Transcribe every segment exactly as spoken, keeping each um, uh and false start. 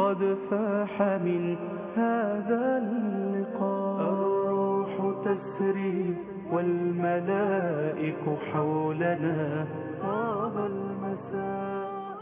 قد فاح من هذا اللقاء. الروح تسري والملائك حولنا، طاب المساء.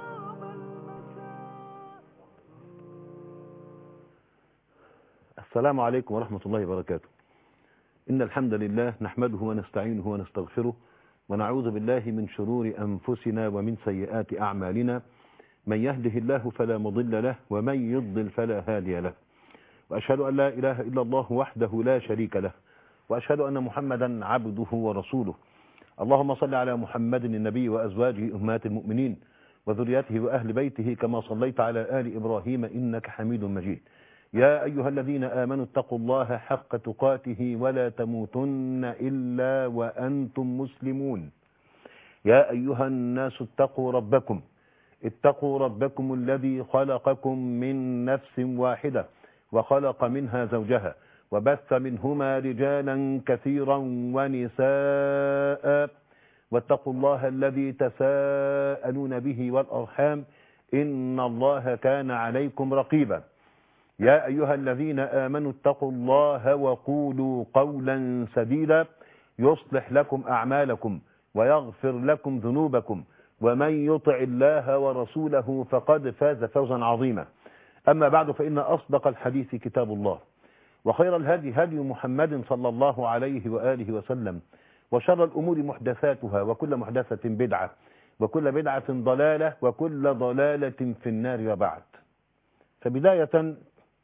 السلام عليكم ورحمة الله وبركاته. إن الحمد لله نحمده ونستعينه ونستغفره ونعوذ بالله من شرور أنفسنا ومن سيئات أعمالنا. من يهده الله فلا مضل له ومن يضلل فلا هادي له. وأشهد أن لا إله إلا الله وحده لا شريك له، وأشهد أن محمدا عبده ورسوله. اللهم صل على محمد النبي وأزواجه أمهات المؤمنين وذريته وأهل بيته كما صليت على آل إبراهيم إنك حميد مجيد. يا أيها الذين آمنوا اتقوا الله حق تقاته ولا تموتن إلا وأنتم مسلمون. يا أيها الناس اتقوا ربكم اتقوا ربكم الذي خلقكم من نفس واحدة وخلق منها زوجها وبث منهما رجالا كثيرا ونساء، واتقوا الله الذي تساءلون به والأرحام إن الله كان عليكم رقيبا. يا أيها الذين آمنوا اتقوا الله وقولوا قولا سديدا يصلح لكم أعمالكم ويغفر لكم ذنوبكم، ومن يطع الله ورسوله فقد فاز فوزا عظيما. أما بعد، فإن أصدق الحديث كتاب الله، وخير الهدي هدي محمد صلى الله عليه وآله وسلم، وشر الأمور محدثاتها، وكل محدثة بدعة، وكل بدعة ضلالة، وكل ضلالة في النار. وبعد، فبداية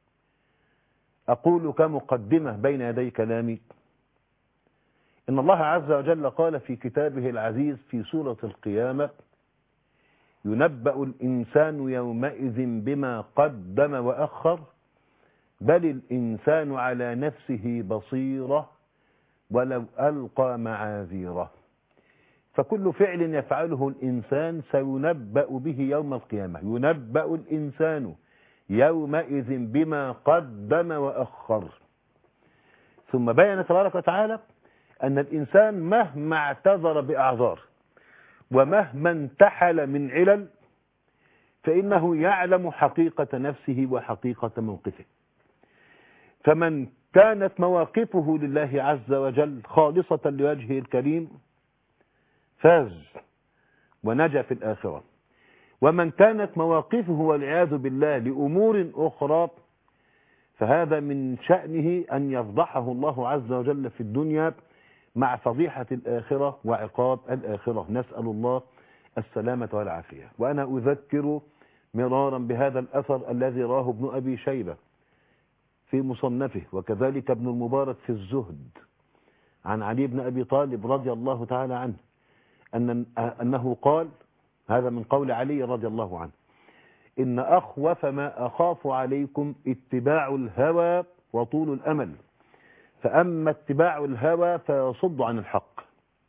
أقول كمقدمة بين يدي كلامي إن الله عز وجل قال في كتابه العزيز في سورة القيامة: ينبأ الإنسان يومئذ بما قدم وأخر، بل الإنسان على نفسه بصيرة ولو ألقى معاذيره. فكل فعل يفعله الإنسان سينبأ به يوم القيامة. ينبأ الإنسان يومئذ بما قدم وأخر. ثم بين تبارك وتعالى أن الإنسان مهما اعتذر بأعذار ومهما انتحل من علل فإنه يعلم حقيقة نفسه وحقيقة موقفه. فمن كانت مواقفه لله عز وجل خالصة لوجهه الكريم فاز ونجا في الآخرة، ومن كانت مواقفه والعياذ بالله لأمور أخرى فهذا من شأنه أن يفضحه الله عز وجل في الدنيا مع فضيحة الآخرة وعقاب الآخرة. نسأل الله السلامة والعافية. وأنا أذكر مرارا بهذا الأثر الذي راه ابن أبي شيبة في مصنفه، وكذلك ابن المبارك في الزهد، عن علي بن أبي طالب رضي الله تعالى عنه أن أنه قال، هذا من قول علي رضي الله عنه: إن أخوف ما أخاف عليكم اتباع الهوى وطول الأمل، فأما اتباع الهوى فيصد عن الحق،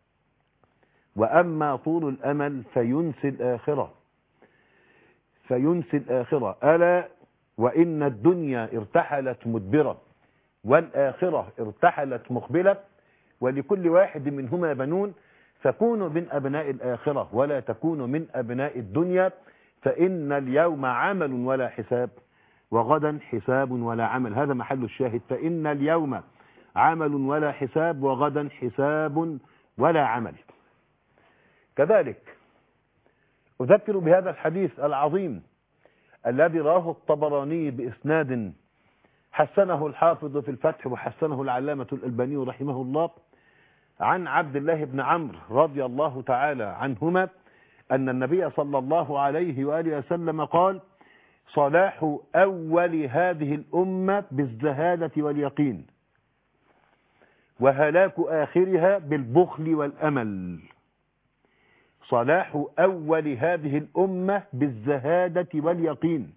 وأما طول الأمل فينسي الآخرة فينسي الآخرة ألا وإن الدنيا ارتحلت مدبرة والآخرة ارتحلت مقبلة، ولكل واحد منهما بنون، فكونوا من أبناء الآخرة ولا تكونوا من أبناء الدنيا، فإن اليوم عمل ولا حساب وغدا حساب ولا عمل. هذا محل الشاهد: فإن اليوم عمل ولا حساب وغدا حساب ولا عمل. كذلك أذكر بهذا الحديث العظيم الذي راه الطبراني بإسناد حسنه الحافظ في الفتح وحسنه العلامة الألباني رحمه الله، عن عبد الله بن عمرو رضي الله تعالى عنهما أن النبي صلى الله عليه وآله وسلم قال: صلاح أول هذه الأمة بالزهادة واليقين، وهلاك آخرها بالبخل والأمل. صلاح أول هذه الأمة بالزهادة واليقين.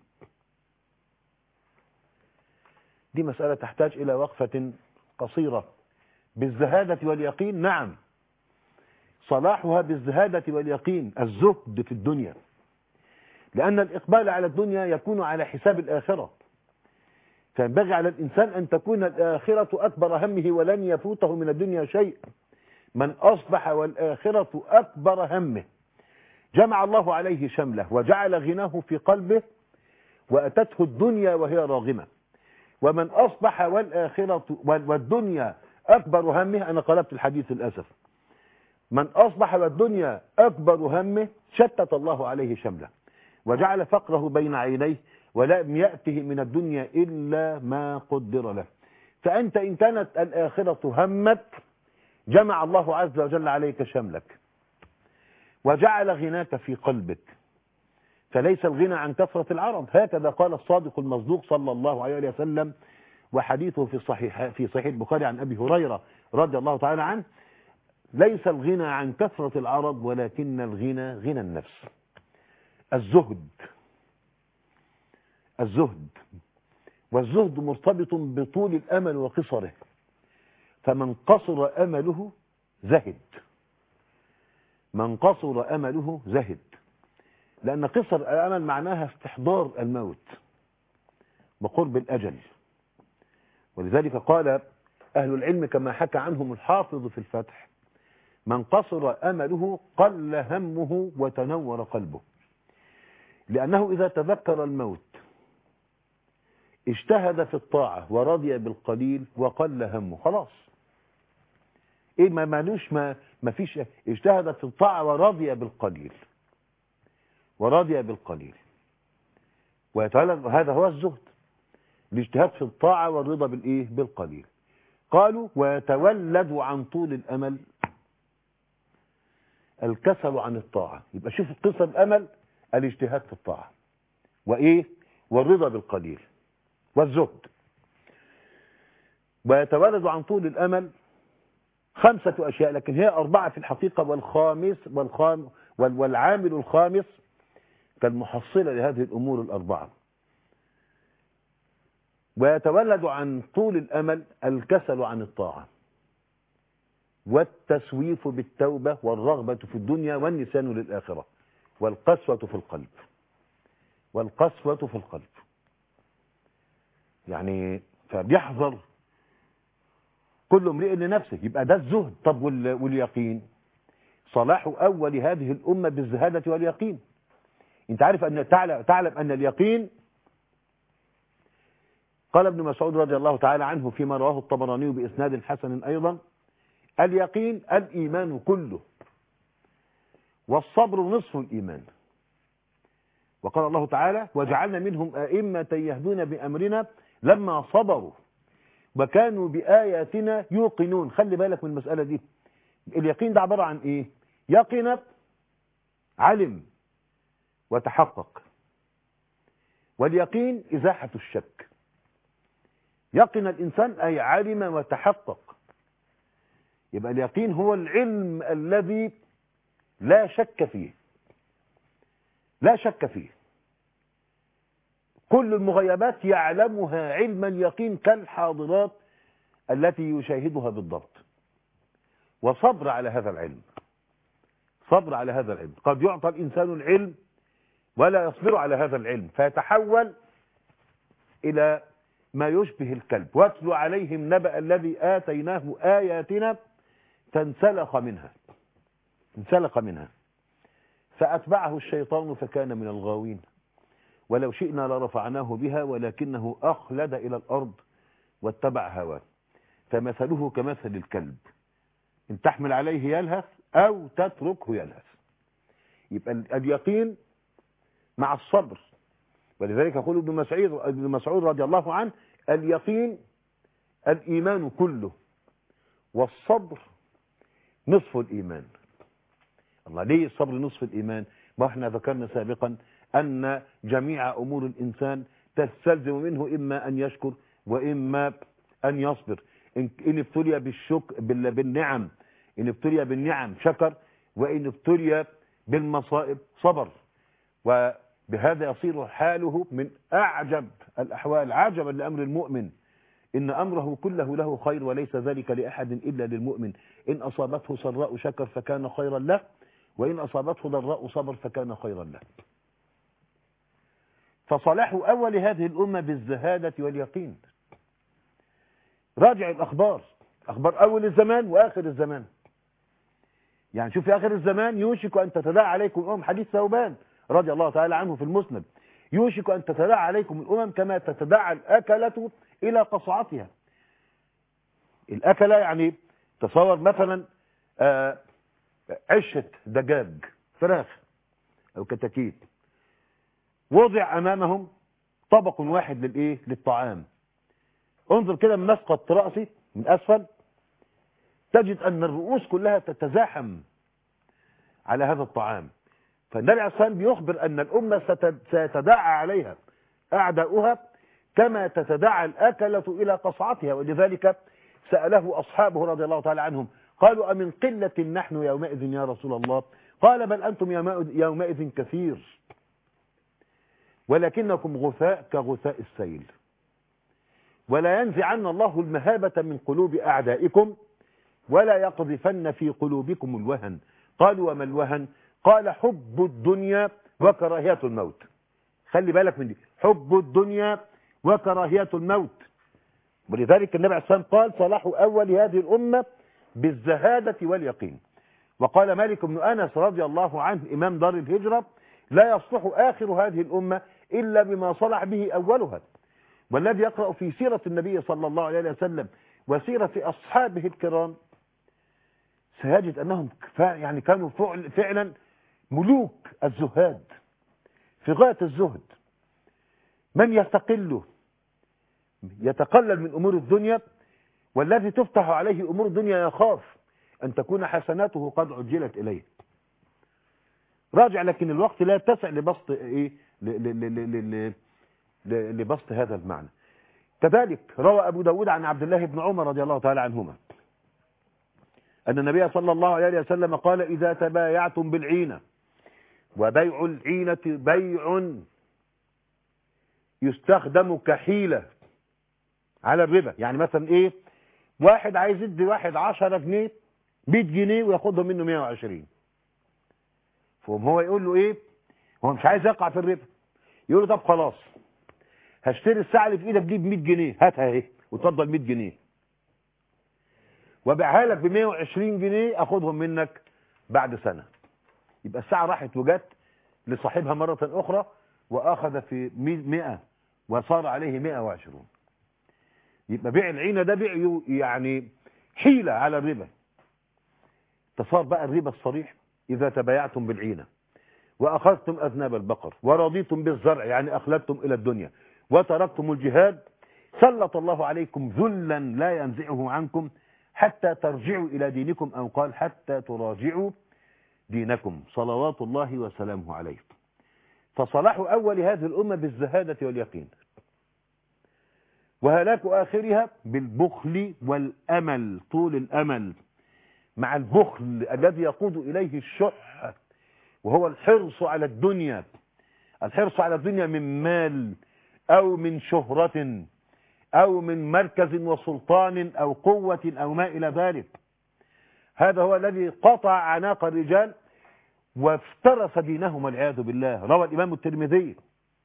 دي مسألة تحتاج إلى وقفة قصيرة. بالزهادة واليقين، نعم، صلاحها بالزهادة واليقين، الزهد في الدنيا، لأن الإقبال على الدنيا يكون على حساب الآخرة، فينبغي على الإنسان أن تكون الآخرة أكبر همه ولن يفوته من الدنيا شيء. من أصبح والآخرة أكبر همه جمع الله عليه شمله وجعل غناه في قلبه وأتته الدنيا وهي راغمة. ومن أصبح والآخرة والدنيا أكبر همه، أنا قلبت الحديث للأسف، من أصبح والدنيا أكبر همه شتت الله عليه شمله وجعل فقره بين عينيه ولم يأته من الدنيا إلا ما قدر له. فأنت إن كانت الآخرة همك جمع الله عز وجل عليك شملك وجعل غناك في قلبك، فليس الغنى عن كثرة العرض، هكذا قال الصادق المصدوق صلى الله عليه وسلم، وحديثه في صحيح في صحيح البخاري عن أبي هريرة رضي الله تعالى عنه: ليس الغنى عن كثرة العرض ولكن الغنى غنى النفس. الزهد الزهد والزهد مرتبط بطول الأمل وقصره، فمن قصر أمله زهد، من قصر أمله زهد، لأن قصر الأمل معناها استحضار الموت وقرب الأجل. ولذلك قال أهل العلم كما حكى عنهم الحافظ في الفتح: من قصر أمله قل همه وتنور قلبه، لأنه إذا تذكر الموت اجتهد في الطاعة ورضي بالقليل وقل همه، خلاص ايه ما مالوش ما ما فيش، اجتهد في الطاعة ورضي بالقليل ورضي بالقليل ويتولد، هذا هو الزهد، الاجتهاد في الطاعة والرضا بالايه بالقليل. قالوا: ويتولد عن طول الأمل الكسل عن الطاعة. يبقى شوف قصة الأمل: الاجتهاد في الطاعة وايه والرضا بالقليل والزهد. ويتولد عن طول الأمل خمسة أشياء، لكن هي أربعة في الحقيقة، والخامس والخام والعامل الخامس كالمحصلة لهذه الأمور الأربعة. ويتولد عن طول الأمل الكسل عن الطاعة والتسويف بالتوبة والرغبة في الدنيا والنسيان للآخرة والقسوة في القلب والقسوة في القلب يعني فبيحذر كل امرئ لنفسه. يبقى ده الزهد. طب واليقين؟ صلاح أول هذه الأمة بالزهادة واليقين. انت عارف أن تعلم, تعلم أن اليقين، قال ابن مسعود رضي الله تعالى عنه فيما رواه الطبراني بإسناد حسن أيضا: اليقين الإيمان كله، والصبر نصف الإيمان. وقال الله تعالى: وجعلنا منهم أئمة يهدون بأمرنا لما صبروا وكانوا بآياتنا يوقنون. خلي بالك من المسألة دي. اليقين ده عبارة عن إيه؟ يقن، علم وتحقق. واليقين إزاحة الشك. يقن الإنسان أي علم وتحقق. يبقى اليقين هو العلم الذي لا شك فيه، لا شك فيه، كل المغيبات يعلمها علم اليقين كالحاضرات التي يشاهدها بالضبط. وصبر على هذا العلم، صبر على هذا العلم. قد يعطى الإنسان العلم ولا يصبر على هذا العلم فيتحول إلى ما يشبه الكلب. واتل عليهم نبأ الذي آتيناه آياتنا فانسلخ منها انسلخ منها فأتبعه الشيطان فكان من الغاوين ولو شئنا لرفعناه بها ولكنه أخلد إلى الأرض واتبع هواه فمثله كمثل الكلب إن تحمل عليه يلهث أو تتركه يلهث. يبقى اليقين مع الصبر. ولذلك يقول ابن مسعود ابن مسعود رضي الله عنه: اليقين الإيمان كله، والصبر نصف الإيمان. الله، ليه الصبر نصف الإيمان؟ ما احنا ذكرنا سابقا أن جميع أمور الإنسان تستلزم منه إما أن يشكر وإما أن يصبر. إن ابتلي بالشكر بالنعم إن ابتلي بالنعم شكر، وإن ابتلي بالمصائب صبر. وبهذا يصير حاله من أعجب الأحوال. عجبا لأمر المؤمن، إن أمره كله له خير وليس ذلك لأحد إلا للمؤمن. إن أصابته سراء شكر فكان خيرا له، وإن أصابته ضراء صبر فكان خيرا له. فصلاح أول هذه الأمة بالزهادة واليقين. راجع الأخبار، أخبار أول الزمان وآخر الزمان. يعني شوف في آخر الزمان: يوشك أن تتداعى عليكم الأمم، حديث ثوبان رضي الله تعالى عنه في المسند، يوشك أن تتداعى عليكم الأمم كما تتداعى الأكلة إلى قصعتها. الأكلة يعني تصور مثلا آه عشة دجاج فراخ أو كتاكيت، وضع أمامهم طبق واحد للإيه للطعام. انظر كده من مسقط رأسي من أسفل تجد أن الرؤوس كلها تتزاحم على هذا الطعام. فالنبي عليه الصلاة والسلام بيخبر أن الأمة ستتداعى عليها أعداؤها كما تتداعى الأكلة إلى قصعتها. ولذلك سأله أصحابه رضي الله تعالى عنهم قالوا أمن قلة نحن يومئذ يا رسول الله؟ قال بل أنتم يومئذ كثير ولكنكم غثاء كغثاء السيل، ولا ينزعن الله المهابة من قلوب أعدائكم ولا يقذفن في قلوبكم الوهن. قالوا وما الوهن؟ قال حب الدنيا وكراهية الموت. خلي بالك من دي، حب الدنيا وكراهية الموت. ولذلك النبي عليه الصلاة والسلام قال صلاح أول هذه الأمة بالزهادة واليقين. وقال مالك بن أنس رضي الله عنه إمام دار الهجرة لا يصلح آخر هذه الأمة إلا بما صلح به أولها. والذي يقرأ في سيرة النبي صلى الله عليه وسلم وسيرة أصحابه الكرام سيجد أنهم يعني كانوا فعلا ملوك الزهاد في غاية الزهد. من يستقل يتقلل من أمور الدنيا، والذي تفتح عليه أمور الدنيا يخاف أن تكون حسناته قد عجلت إليه. راجع لكن الوقت لا يتسع لبسط إيه لبسط هذا المعنى. كذلك روى أبو داود عن عبد الله بن عمر رضي الله تعالى عنهما أن النبي صلى الله عليه وسلم قال إذا تبايعتم بالعينة، وبيع العينة بيع يستخدم كحيلة على الربا. يعني مثلا إيه، واحد عايز يدي واحد عشرة جنيه مية جنيه وياخدهم منه مية وعشرين، فهم هو يقول له إيه، هو مش عايز يقع في الربا، يقول له طب خلاص هشتري الساعة اللي في إيدك دي ب مية جنيه، هاتها اهي وتفضل مية جنيه، وابيعها لك ب مية وعشرين جنيه اخدهم منك بعد سنة. يبقى الساعة راحت وجت لصاحبها مرة أخرى وأخذ في مئة وصار عليه مئة وعشرون. يبقى بيع العينة ده بيع يعني حيلة على الربا. تصار بقى الربا الصريح إذا تبايعتم بالعينة وأخذتم أذناب البقر ورضيتم بالزرع، يعني أخلدتم إلى الدنيا وتركتم الجهاد، سلط الله عليكم ذلا لا ينزعه عنكم حتى ترجعوا إلى دينكم، أو قال حتى تراجعوا دينكم صلوات الله وسلامه عليه. فصلاح أول هذه الأمة بالزهادة واليقين، وهلاك آخرها بالبخل والأمل، طول الأمل مع البخل الذي يقود إليه الشح، وهو الحرص على الدنيا، الحرص على الدنيا من مال أو من شهرة أو من مركز وسلطان أو قوة أو ما إلى ذلك. هذا هو الذي قطع عناق الرجال وافترس دينهم والعياذ بالله. روى الإمام الترمذي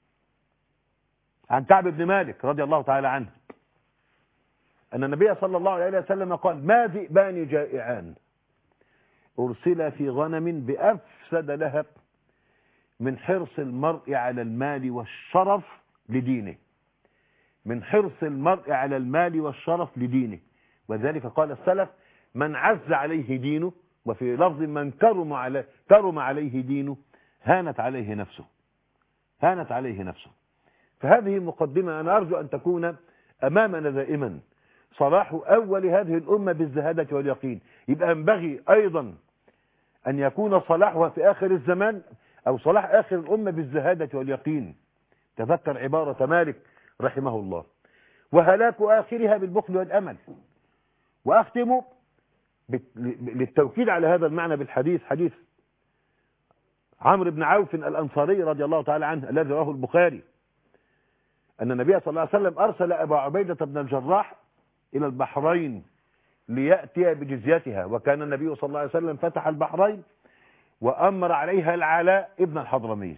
عن كعب بن مالك رضي الله تعالى عنه أن النبي صلى الله عليه وسلم قال ما ذئبان جائعان أرسل في غنم بأفسد لها من حرص المرء على المال والشرف لدينه، من حرص المرء على المال والشرف لدينه. وذلك قال السلف من عز عليه دينه، وفي لفظ من كرم عليه, كرم عليه دينه هانت عليه نفسه، هانت عليه نفسه. فهذه مقدمة أنا أرجو أن تكون أمامنا دائما، صلاح أول هذه الأمة بالزهادة واليقين. يبقى ينبغي أيضا أن يكون صلاحها في آخر الزمان أو صلاح آخر الأمة بالزهادة واليقين. تذكر عبارة مالك رحمه الله، وهلاك آخرها بالبخل والأمل. وأختم للتوكيد على هذا المعنى بالحديث، حديث عمرو بن عوف الأنصاري رضي الله تعالى عنه الذي رواه البخاري أن النبي صلى الله عليه وسلم أرسل أبا عبيدة بن الجراح إلى البحرين ليأتي بجزيتها، وكان النبي صلى الله عليه وسلم فتح البحرين وأمر عليها العلاء ابن الحضرمي.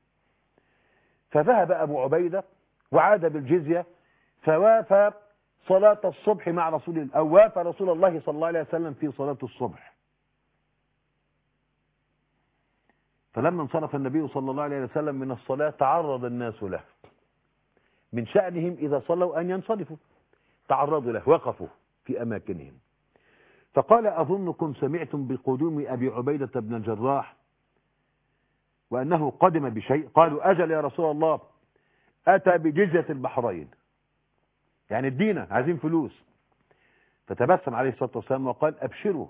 فذهب أبو عبيدة وعاد بالجزية فوافى صلاة الصبح مع رسول الله، أو وافى رسول الله صلى الله عليه وسلم في صلاة الصبح. فلما انصرف النبي صلى الله عليه وسلم من الصلاة تعرض الناس له، من شأنهم إذا صلوا أن ينصرفوا، تعرضوا له، وقفوا في أماكنهم. فقال أظنكم سمعتم بقدوم أبي عبيدة بن الجراح وأنه قدم بشيء؟ قالوا أجل يا رسول الله، أتى بجزية البحرين، يعني الدينة عايزين فلوس. فتبسم عليه الصلاة والسلام وقال أبشروا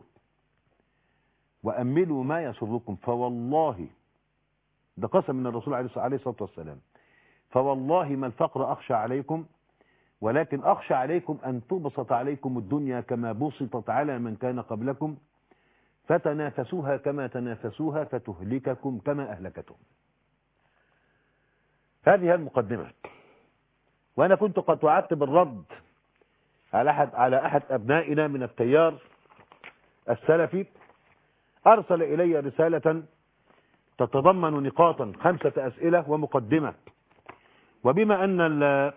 وأملوا ما يسركم، فوالله، ده قسم من الرسول عليه الصلاة والسلام، فوالله ما الفقر أخشى عليكم، ولكن أخشى عليكم أن تبسط عليكم الدنيا كما بسطت على من كان قبلكم، فتنافسوها كما تنافسوها فتهلككم كما أهلكتهم. هذه المقدمة. وأنا كنت قد وعدت بالرد على أحد على أحد أبنائنا من التيار السلفي، أرسل إلي رسالة تتضمن نقاطا، خمسة أسئلة ومقدمة. وبما أن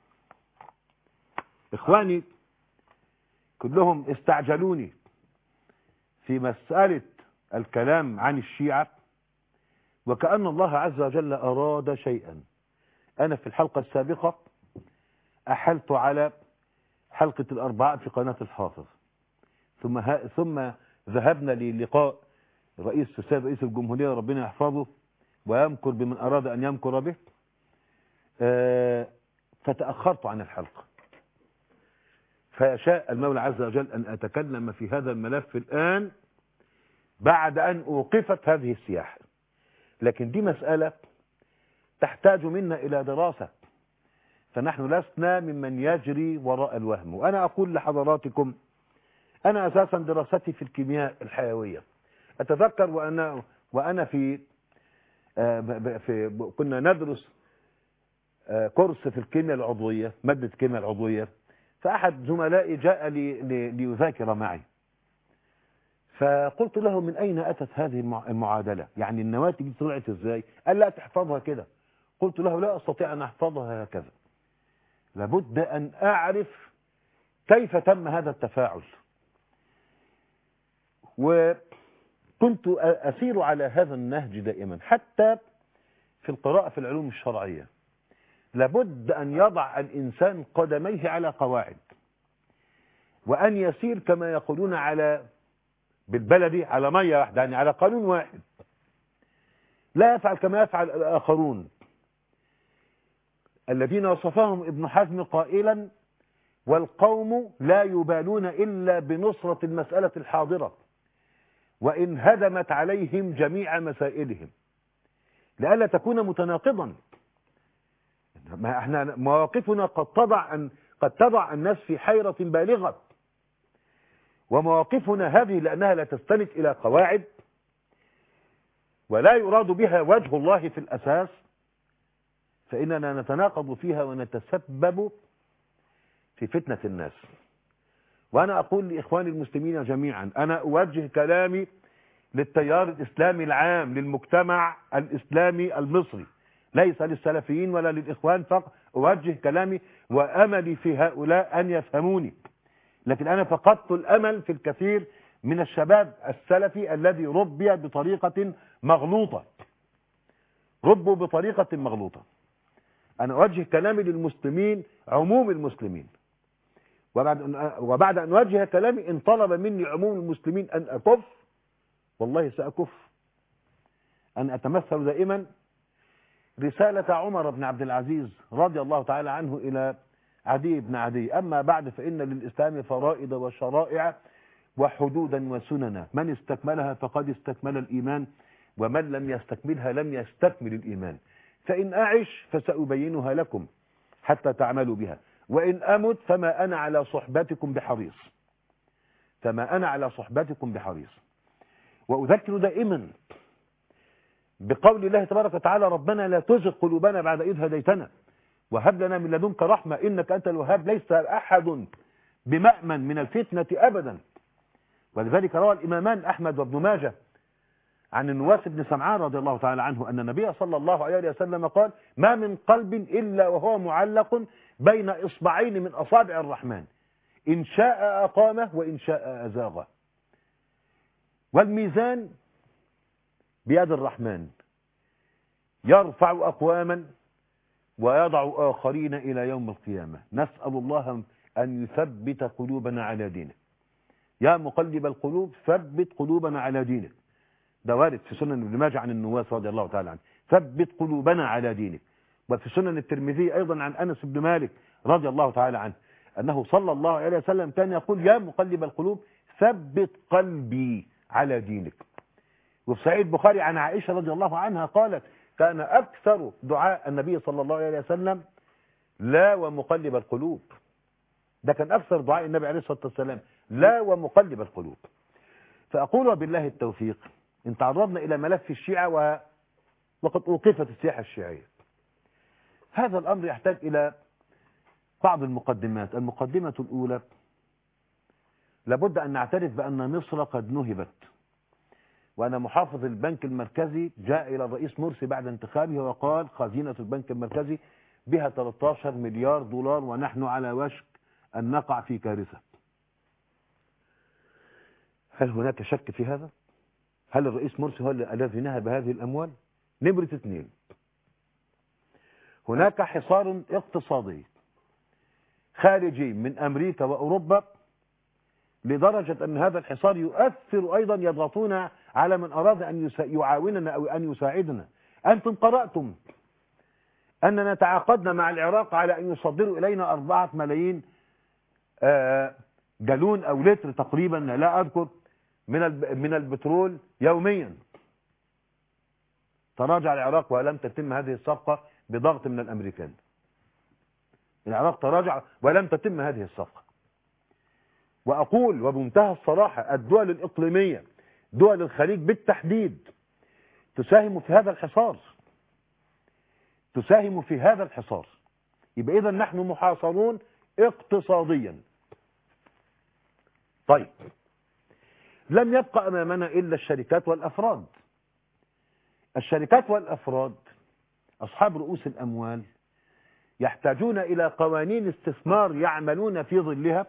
إخواني كلهم استعجلوني في مسألة الكلام عن الشيعة، وكأن الله عز وجل أراد شيئا. أنا في الحلقة السابقة أحلت على حلقة الأربعاء في قناة الحافظ، ثم ها ثم ذهبنا للقاء رئيس السيد رئيس الجمهورية ربنا يحفظه ويمكر بمن أراد أن يمكر به، فتأخرت عن الحلقة. فيشاء المولى عز وجل أن أتكلم في هذا الملف الآن بعد أن أوقفت هذه السياحة. لكن دي مسألة تحتاج منا إلى دراسة، فنحن لسنا ممن يجري وراء الوهم. وأنا أقول لحضراتكم، أنا أساسا دراستي في الكيمياء الحيوية. أتذكر وأنا وأنا في, في كنا ندرس كورس في الكيمياء العضوية، مادة الكيمياء العضوية، فأحد زملائي جاء لي ليذاكر معي، فقلت له من أين أتت هذه المعادلة؟ يعني النواتج دي طلعت إزاي؟ قال لا تحفظها كده. قلت له لا أستطيع أن أحفظها هكذا، لابد أن أعرف كيف تم هذا التفاعل. وكنت أسير على هذا النهج دائما، حتى في القراءة في العلوم الشرعية لابد أن يضع الإنسان قدميه على قواعد، وأن يسير كما يقولون على بالبلدي على مية واحدة، يعني على قانون واحد، لا يفعل كما يفعل الآخرون الذين وصفهم ابن حزم قائلا والقوم لا يبالون إلا بنصرة المسألة الحاضرة وإن هدمت عليهم جميع مسائلهم، لئلا تكون متناقضا. ما احنا مواقفنا قد تضع أن قد تضع الناس في حيرة بالغة، ومواقفنا هذه لأنها لا تستند إلى قواعد ولا يراد بها وجه الله في الأساس، فإننا نتناقض فيها ونتسبب في فتنة الناس. وأنا أقول لإخواني المسلمين جميعا، أنا أوجه كلامي للتيار الإسلامي العام، للمجتمع الإسلامي المصري، ليس للسلفيين ولا للإخوان فقط. أوجه كلامي وأملي في هؤلاء أن يفهموني، لكن أنا فقدت الأمل في الكثير من الشباب السلفي الذي ربي بطريقة مغلوطة، ربوا بطريقة مغلوطة. أنا أوجه كلامي للمسلمين، عموم المسلمين، وبعد أن وبعد أن أوجه كلامي إن طلب مني عموم المسلمين أن أكف، والله سأكف. أن أتمثل دائما رسالة عمر بن عبد العزيز رضي الله تعالى عنه إلى عدي بن عدي: أما بعد فإن للإسلام فرائض وشرائع وحدودا وسننا، من استكملها فقد استكمل الإيمان، ومن لم يستكملها لم يستكمل الإيمان، فإن أعش فسأبينها لكم حتى تعملوا بها، وإن أمت فما أنا على صحبتكم بحريص فما أنا على صحبتكم بحريص. وأذكر دائما بقول الله تبارك وتعالى: ربنا لا تزغ قلوبنا بعد إذ هديتنا وهب لنا من لدنك رحمة إنك أنت الوهاب. ليس أحد بمأمن من الفتنة أبدا. ولذلك روى الإمامان أحمد وابن ماجه عن النواس بن سمعان رضي الله تعالى عنه أن النبي صلى الله عليه وسلم قال: ما من قلب إلا وهو معلق بين إصبعين من أصابع الرحمن، إن شاء أقامه وإن شاء أزاغه. والميزان بيد الرحمن يرفع أقواما ويضع آخرين إلى يوم القيامة. نسأل الله أن يثبت قلوبنا على دينه. يا مقلب القلوب ثبت قلوبنا على دينك. ده وارد في سنن ابن ماجه عن النواس رضي الله تعالى عنه، ثبت قلوبنا على دينك. وفي سنن الترمذي أيضا عن أنس بن مالك رضي الله تعالى عنه أنه صلى الله عليه وسلم كان يقول يا مقلب القلوب ثبت قلبي على دينك. وفي صحيح البخاري عن عائشة رضي الله عنها قالت كان أكثر دعاء النبي صلى الله عليه وسلم لا ومقلب القلوب. ده كان أكثر دعاء النبي عليه الصلاة والسلام لا ومقلب القلوب. فأقول وبالله التوفيق إن تعرضنا إلى ملف الشيعة و... وقد أوقفت السياحة الشيعية، هذا الأمر يحتاج إلى بعض المقدمات. المقدمة الأولى لابد أن نعترف بأن مصر قد نهبت، وأنا محافظ البنك المركزي جاء إلى الرئيس مرسي بعد انتخابه وقال خزينة البنك المركزي بها ثلاثة عشر مليار دولار ونحن على وشك أن نقع في كارثة. هل هناك شك في هذا؟ هل الرئيس مرسي هو الذي نهب هذه الأموال؟ نمرة اثنين، هناك حصار اقتصادي خارجي من أمريكا وأوروبا لدرجة أن هذا الحصار يؤثر أيضا، يضغطون على من أراد أن يعاوننا أو أن يساعدنا. أنتم قرأتم أننا تعاقدنا مع العراق على أن يصدروا إلينا أربعة ملايين جالون أو لتر تقريبا لا أذكر من من البترول يوميا. تراجع العراق ولم تتم هذه الصفقة بضغط من الأمريكان. العراق تراجع ولم تتم هذه الصفقة. وأقول وبمنتهى الصراحة الدول الإقليمية دول الخليج بالتحديد تساهم في هذا الحصار، تساهم في هذا الحصار. يبقى إذن نحن محاصرون اقتصاديا. طيب لم يبقى أمامنا إلا الشركات والأفراد. الشركات والأفراد أصحاب رؤوس الأموال يحتاجون إلى قوانين استثمار يعملون في ظلها،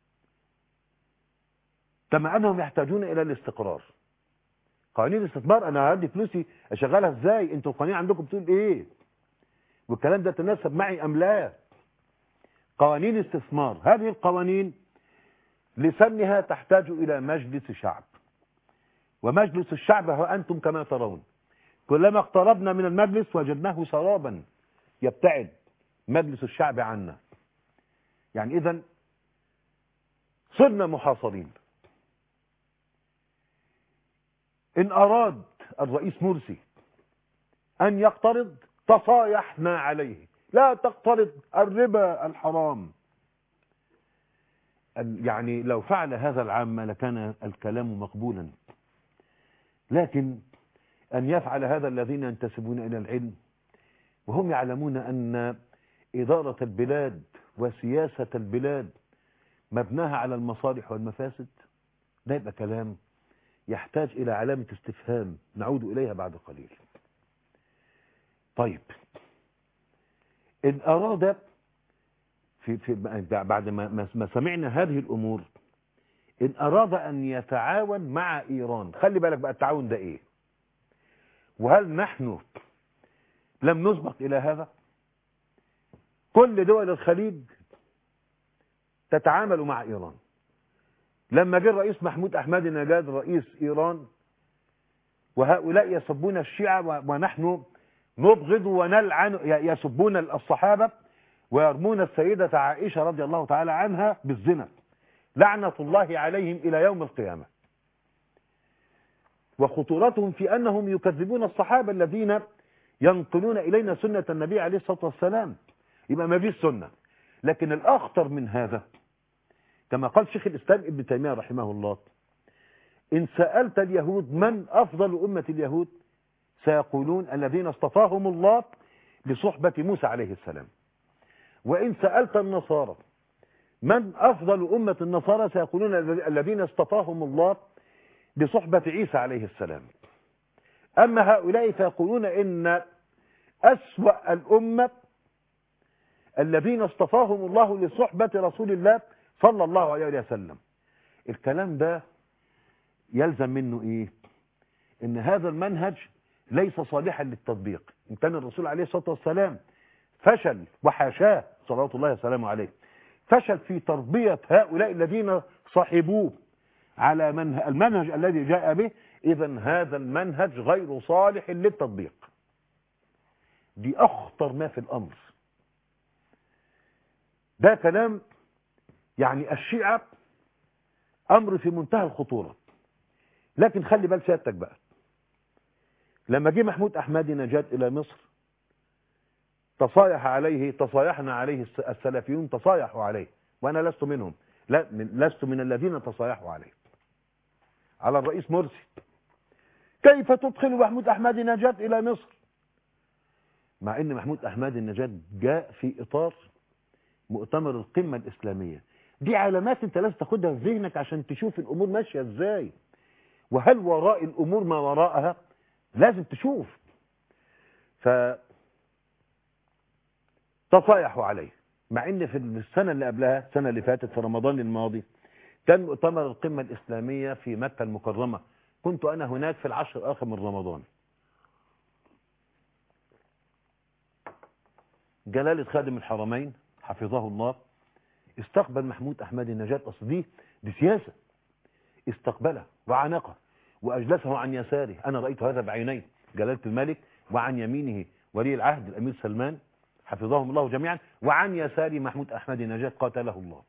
كما أنهم يحتاجون إلى الاستقرار. قوانين الاستثمار أنا هدي فلوسي أشغلها إزاي؟ أنتوا القوانين عندكم بتقول إيه؟ والكلام ده تناسب معي أم لا؟ قوانين استثمار، هذه القوانين لسنها تحتاج إلى مجلس شعب، ومجلس الشعب هو أنتم كما ترون. كلما اقتربنا من المجلس وجدناه سرابا يبتعد مجلس الشعب عنا. يعني إذن صرنا محاصرين. إن أراد الرئيس مرسي أن يقترض تصايحنا عليه، لا تقترض الربا الحرام. يعني لو فعل هذا العامة لكان الكلام مقبولا، لكن أن يفعل هذا الذين ينتسبون إلى العلم وهم يعلمون أن إدارة البلاد وسياسة البلاد مبناها على المصالح والمفاسد، ده يبقى كلام يحتاج إلى علامة استفهام نعود إليها بعد قليل. طيب إن أراد في في بعد ما ما سمعنا هذه الأمور، إن أراد أن يتعاون مع إيران، خلي بالك بقى التعاون ده إيه؟ وهل نحن لم نسبق إلى هذا؟ كل دول الخليج تتعامل مع إيران. لما جاء الرئيس محمود أحمدي نجاد رئيس إيران وهؤلاء يسبون الشيعة ونحن نبغض ونلعن، يسبون الصحابة ويرمون السيدة عائشة رضي الله تعالى عنها بالزنا، لعنة الله عليهم إلى يوم القيامة. وخطورتهم في أنهم يكذبون الصحابة الذين ينقلون إلينا سنة النبي عليه الصلاة والسلام. يبقى ما فيش سنة. لكن الأخطر من هذا كما قال شيخ الإسلام ابن تيمية رحمه الله، إن سألت اليهود من أفضل أمة اليهود سيقولون الذين اصطفاهم الله لصحبة موسى عليه السلام. وإن سألت النصارى من أفضل أمة النصارى سيقولون الذين اصطفاهم الله لصحبة عيسى عليه السلام. أما هؤلاء فيقولون إن أسوأ الأمة الذين اصطفاهم الله لصحبة رسول الله صلى الله عليه وسلم. الكلام ده يلزم منه إيه؟ ان هذا المنهج ليس صالحا للتطبيق. ان كان الرسول عليه الصلاة والسلام فشل وحاشاه صلوات الله وسلامه عليه، فشل في تربية هؤلاء الذين صاحبوه على منهج المنهج الذي جاء به، إذن هذا المنهج غير صالح للتطبيق. دي أخطر ما في الأمر. ده كلام يعني الشيعة أمر في منتهى الخطورة. لكن خلي بال سيادتك بقى، لما جه محمود أحمدي نجاد إلى مصر تصايح عليه تصايحنا عليه السلفيون، تصايحوا عليه، وأنا لست منهم، لا من لست من الذين تصايحوا عليه، على الرئيس مرسي. كيف تدخل محمود أحمدي نجاد إلى مصر؟ مع ان محمود أحمدي نجاد جاء في إطار مؤتمر القمة الإسلامية. دي علامات انت لازم تاخدها في ذهنك عشان تشوف الأمور ماشية ازاي، وهل وراء الأمور ما وراءها، لازم تشوف. ف تصايحوا عليه، مع ان في السنة اللي قبلها، السنة اللي فاتت في رمضان الماضي، كان مؤتمر القمة الإسلامية في مكة المكرمة. كنت أنا هناك في العشر الآخر من رمضان. جلالة خادم الحرمين حفظه الله استقبل محمود أحمدي نجاد. أصل دي دي سياسة. استقبله وعانقه وأجلسه عن يساره، أنا رأيت هذا بعيني، جلالة الملك، وعن يمينه ولي العهد الأمير سلمان حفظهم الله جميعا، وعن يساره محمود أحمدي نجاد قاتله الله.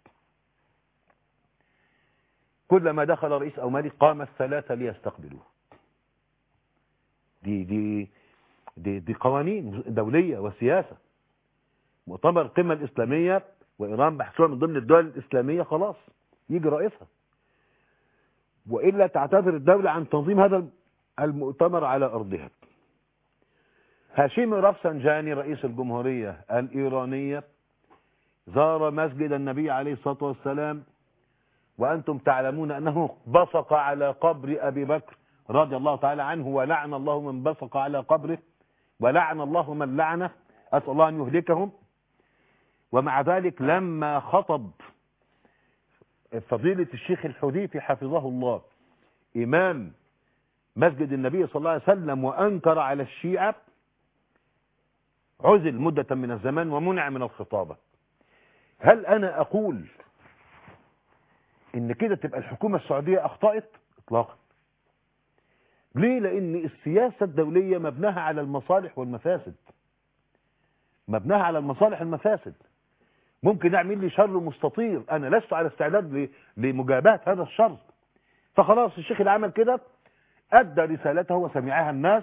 كلما دخل رئيس أو ملك قام الثلاثة ليستقبلوه. دي دي دي, دي قوانين دولية وسياسة. مؤتمر القمة الإسلامية وإيران محسوبة من ضمن الدول الإسلامية، خلاص يجي رئيسها، وإلا تعتذر الدولة عن تنظيم هذا المؤتمر على أرضها. هاشمي رفسنجاني رئيس الجمهورية الإيرانية زار مسجد النبي عليه الصلاة والسلام، وأنتم تعلمون أنه بصق على قبر أبي بكر رضي الله تعالى عنه، ولعن الله من بصق على قبره، ولعن الله من لعنه، أسأل الله أن يهلكهم. ومع ذلك لما خطب فضيلة الشيخ الحديثي حفظه الله إمام مسجد النبي صلى الله عليه وسلم وأنكر على الشيعة، عزل مدة من الزمان ومنع من الخطابة. هل أنا أقول إن كده تبقى الحكومة السعودية أخطأت؟ إطلاقا. ليه؟ لأن السياسة الدولية مبناها على المصالح والمفاسد، مبناها على المصالح والمفاسد. ممكن يعمل لي شر مستطير، أنا لست على استعداد لمجابهة هذا الشر، فخلاص الشيخ اللي عمل كده أدى رسالته وسمعها الناس،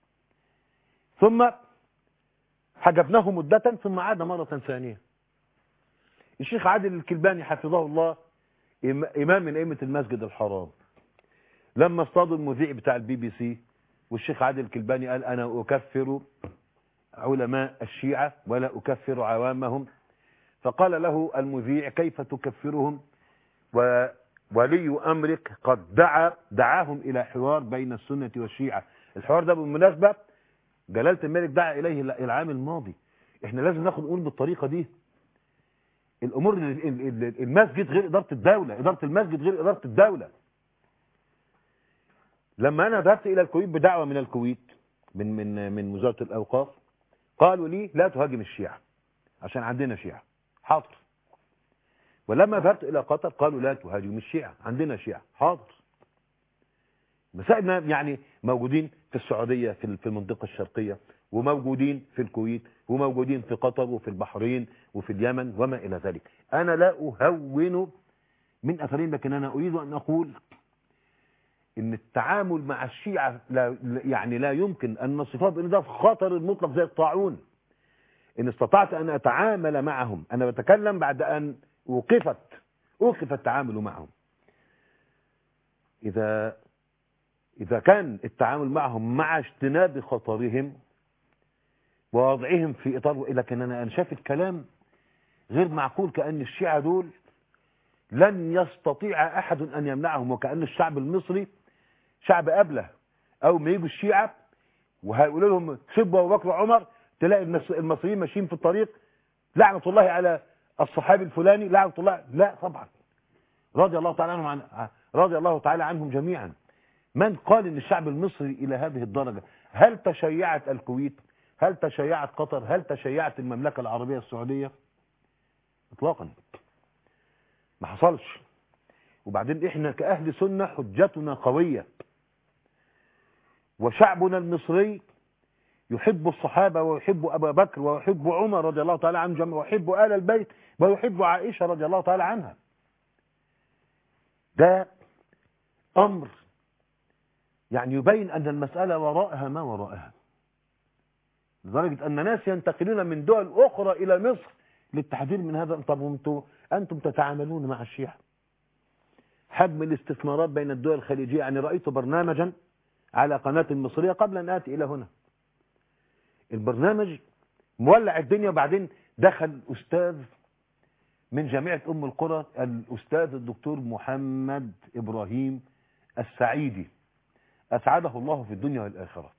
ثم حجبناه مدة ثم عاد مرة ثانية. الشيخ عادل الكلباني حفظه الله إمام من أئمة المسجد الحرام، لما اصطادوا المذيع بتاع البي بي سي والشيخ عادل الكلباني قال أنا أكفر علماء الشيعة ولا أكفر عوامهم، فقال له المذيع كيف تكفرهم وولي أمرك قد دعا دعاهم إلى حوار بين السنة والشيعة. الحوار ده بالمناسبة جلالة الملك دعا إليه العام الماضي. احنا لازم ناخد نقول بالطريقة دي. الأمور المسجد غير إدارة الدولة، إدارة المسجد غير إدارة الدولة. لما أنا ذهبت إلى الكويت بدعوة من الكويت من من من وزارة الأوقاف، قالوا لي لا تهاجم الشيعة عشان عندنا شيعة. حاضر. ولما ذهبت إلى قطر قالوا لا تهاجم الشيعة عندنا شيعة. حاضر. مسائلنا يعني موجودين في السعودية في المنطقة الشرقية، وموجودين في الكويت، وموجودين في قطر وفي البحرين وفي اليمن وما إلى ذلك. أنا لا أهون من أثرين، لكن أنا أريد أن أقول إن التعامل مع الشيعة لا يعني لا يمكن أن نصفه بأن ده خطر المطلق زي الطاعون. إن استطعت أن أتعامل معهم، أنا بتكلم بعد أن وقفت وقف التعامل معهم. إذا إذا كان التعامل معهم مع اجتناب خطرهم ووضعهم في إطار، لكن أنا أنا شايف الكلام غير معقول، كأن الشيعة دول لن يستطيع أحد أن يمنعهم، وكأن الشعب المصري شعب أبله. أو ما يجوا الشيعة وهيقولوا لهم سبوا أبو بكر وعمر، تلاقي المصريين ماشيين في الطريق لعنة الله على الصحابي الفلاني، لعنة الله. لا طبعا، رضي الله تعالى عنهم عن رضي الله تعالى عنهم جميعا. من قال ان الشعب المصري الى هذه الدرجة؟ هل تشيعت الكويت؟ هل تشيعت قطر؟ هل تشيعت المملكة العربية السعودية؟ اطلاقا ما حصلش. وبعدين احنا كأهل سنة حجتنا قوية، وشعبنا المصري يحب الصحابة ويحب أبا بكر ويحب عمر رضي الله تعالى عنهم ويحب آل البيت ويحب عائشة رضي الله تعالى عنها. ده أمر يعني يبين أن المسألة وراءها ما وراءها، لدرجة أن ناس ينتقلون من دول أخرى إلى مصر للتحذير من هذا. طب أنتم أنتم تتعاملون مع الشيعة. حجم الاستثمارات بين الدول الخليجية، يعني رأيت برنامجا على قناة المصرية قبل أن آتي إلى هنا، البرنامج مولع الدنيا. وبعدين دخل أستاذ من جامعة أم القرى، الأستاذ الدكتور محمد إبراهيم السعيدي أسعده الله في الدنيا والآخرة.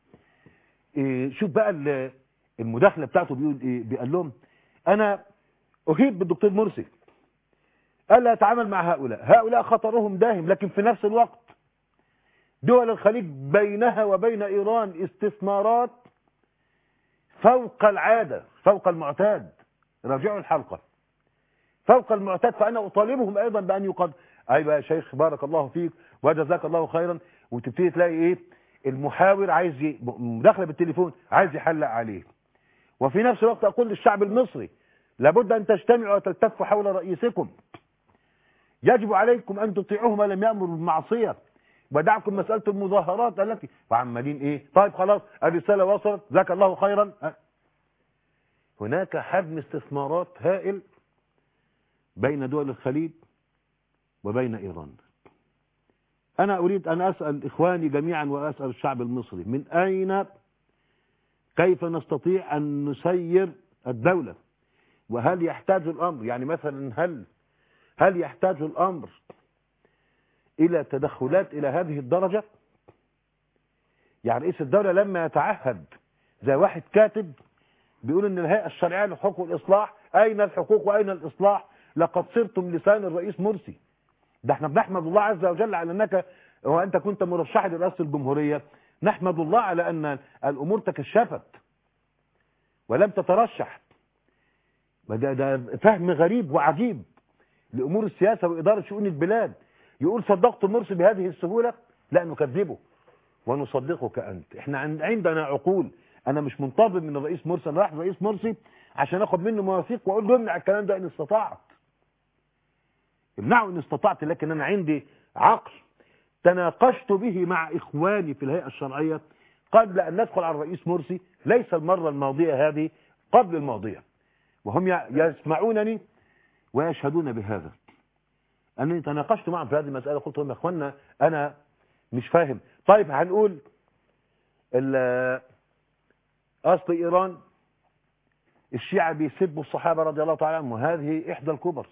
إيه شوف بقى المداخلة بتاعته بيقول إيه؟ بيقول لهم أنا أهيب بالدكتور مرسي، ألا أتعامل مع هؤلاء، هؤلاء خطرهم داهم، لكن في نفس الوقت دول الخليج بينها وبين إيران استثمارات فوق العادة، فوق المعتاد. راجعوا الحلقة، فوق المعتاد. فأنا أطالبهم أيضا بأن يقد. أيوة يا شيخ بارك الله فيك وجزاك الله خيرا. وتبتدي تلاقي إيه؟ المحاور عايز ي... مداخلة بالتليفون عايز يحلق عليه. وفي نفس الوقت أقول للشعب المصري لابد أن تجتمعوا وتلتفوا حول رئيسكم، يجب عليكم أن تطيعوه ما لم يأمر بالمعصية، ودعكم مسألة المظاهرات التي وعمالين إيه. طيب خلاص الرسالة وصلت جزاك الله خيرا. هناك حجم استثمارات هائل بين دول الخليج وبين إيران. أنا أريد أن أسأل إخواني جميعا وأسأل الشعب المصري، من أين كيف نستطيع أن نسير الدولة؟ وهل يحتاج الأمر يعني مثلا هل هل يحتاج الأمر إلى تدخلات إلى هذه الدرجة؟ يعني رئيس الدولة لما يتعهد زي واحد كاتب بيقول ان الهيئة الشرعية للحقوق والإصلاح، أين الحقوق وأين الإصلاح؟ لقد صرتم لسان الرئيس مرسي. ده احنا بنحمد الله عز وجل على أنك وأنت كنت مرشحا لرئاسة الجمهورية، نحمد الله على أن الأمور تكشفت ولم تترشح. ده, ده فهم غريب وعجيب لأمور السياسة وإدارة شؤون البلاد. يقول صدقت مرسي بهذه السهولة؟ لا نكذبه ونصدقك أنت. احنا عندنا عقول. أنا مش منتظر من الرئيس مرسي، أنا رايح الرئيس مرسي عشان أخذ منه مواثيق وأقول له امنع الكلام ده إن استطعت، امنعه إن استطعت. لكن أنا عندي عقل تناقشت به مع إخواني في الهيئة الشرعية قبل أن ندخل على الرئيس مرسي، ليس المرة الماضية هذه، قبل الماضية، وهم يسمعونني ويشهدون بهذا. أنني تناقشت معهم في هذه المسألة، قلت لهم يا أخوانا أنا مش فاهم. طيب هنقول أصل إيران الشيعة بيسبوا الصحابة رضي الله تعالى عنهم وهذه إحدى الكبر.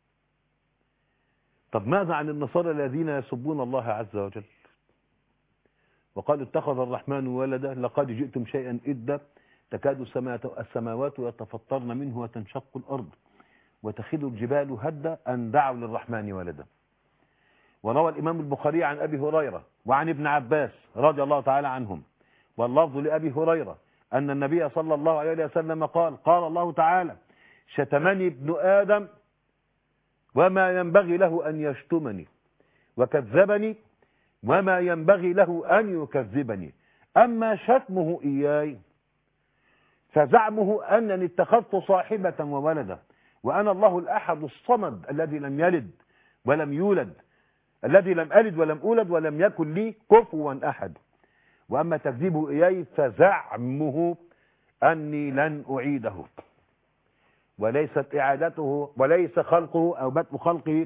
طب ماذا عن النصارى الذين يسبون الله عز وجل وقال اتخذ الرحمن ولدا لقد جئتم شيئا إدا تكاد السماوات يتفطرن منه وتنشق الأرض وتخذ الجبال هدا أن دعوا للرحمن ولدا. وروى الإمام البخاري عن أبي هريرة وعن ابن عباس رضي الله تعالى عنهم واللفظ لأبي هريرة أن النبي صلى الله عليه وسلم قال قال الله تعالى شتمني ابن آدم وما ينبغي له أن يشتمني وكذبني وما ينبغي له أن يكذبني، أما شتمه إياي فزعمه أنني اتخذت صاحبة وولدا وأنا الله الأحد الصمد الذي لم يلد ولم يولد الذي لم ألد ولم أولد ولم يكن لي كفوا أحد، وأما تكذيبه إياي فزعمه أني لن أعيده وليست إعادته وليس خلقه أو بدء خلقه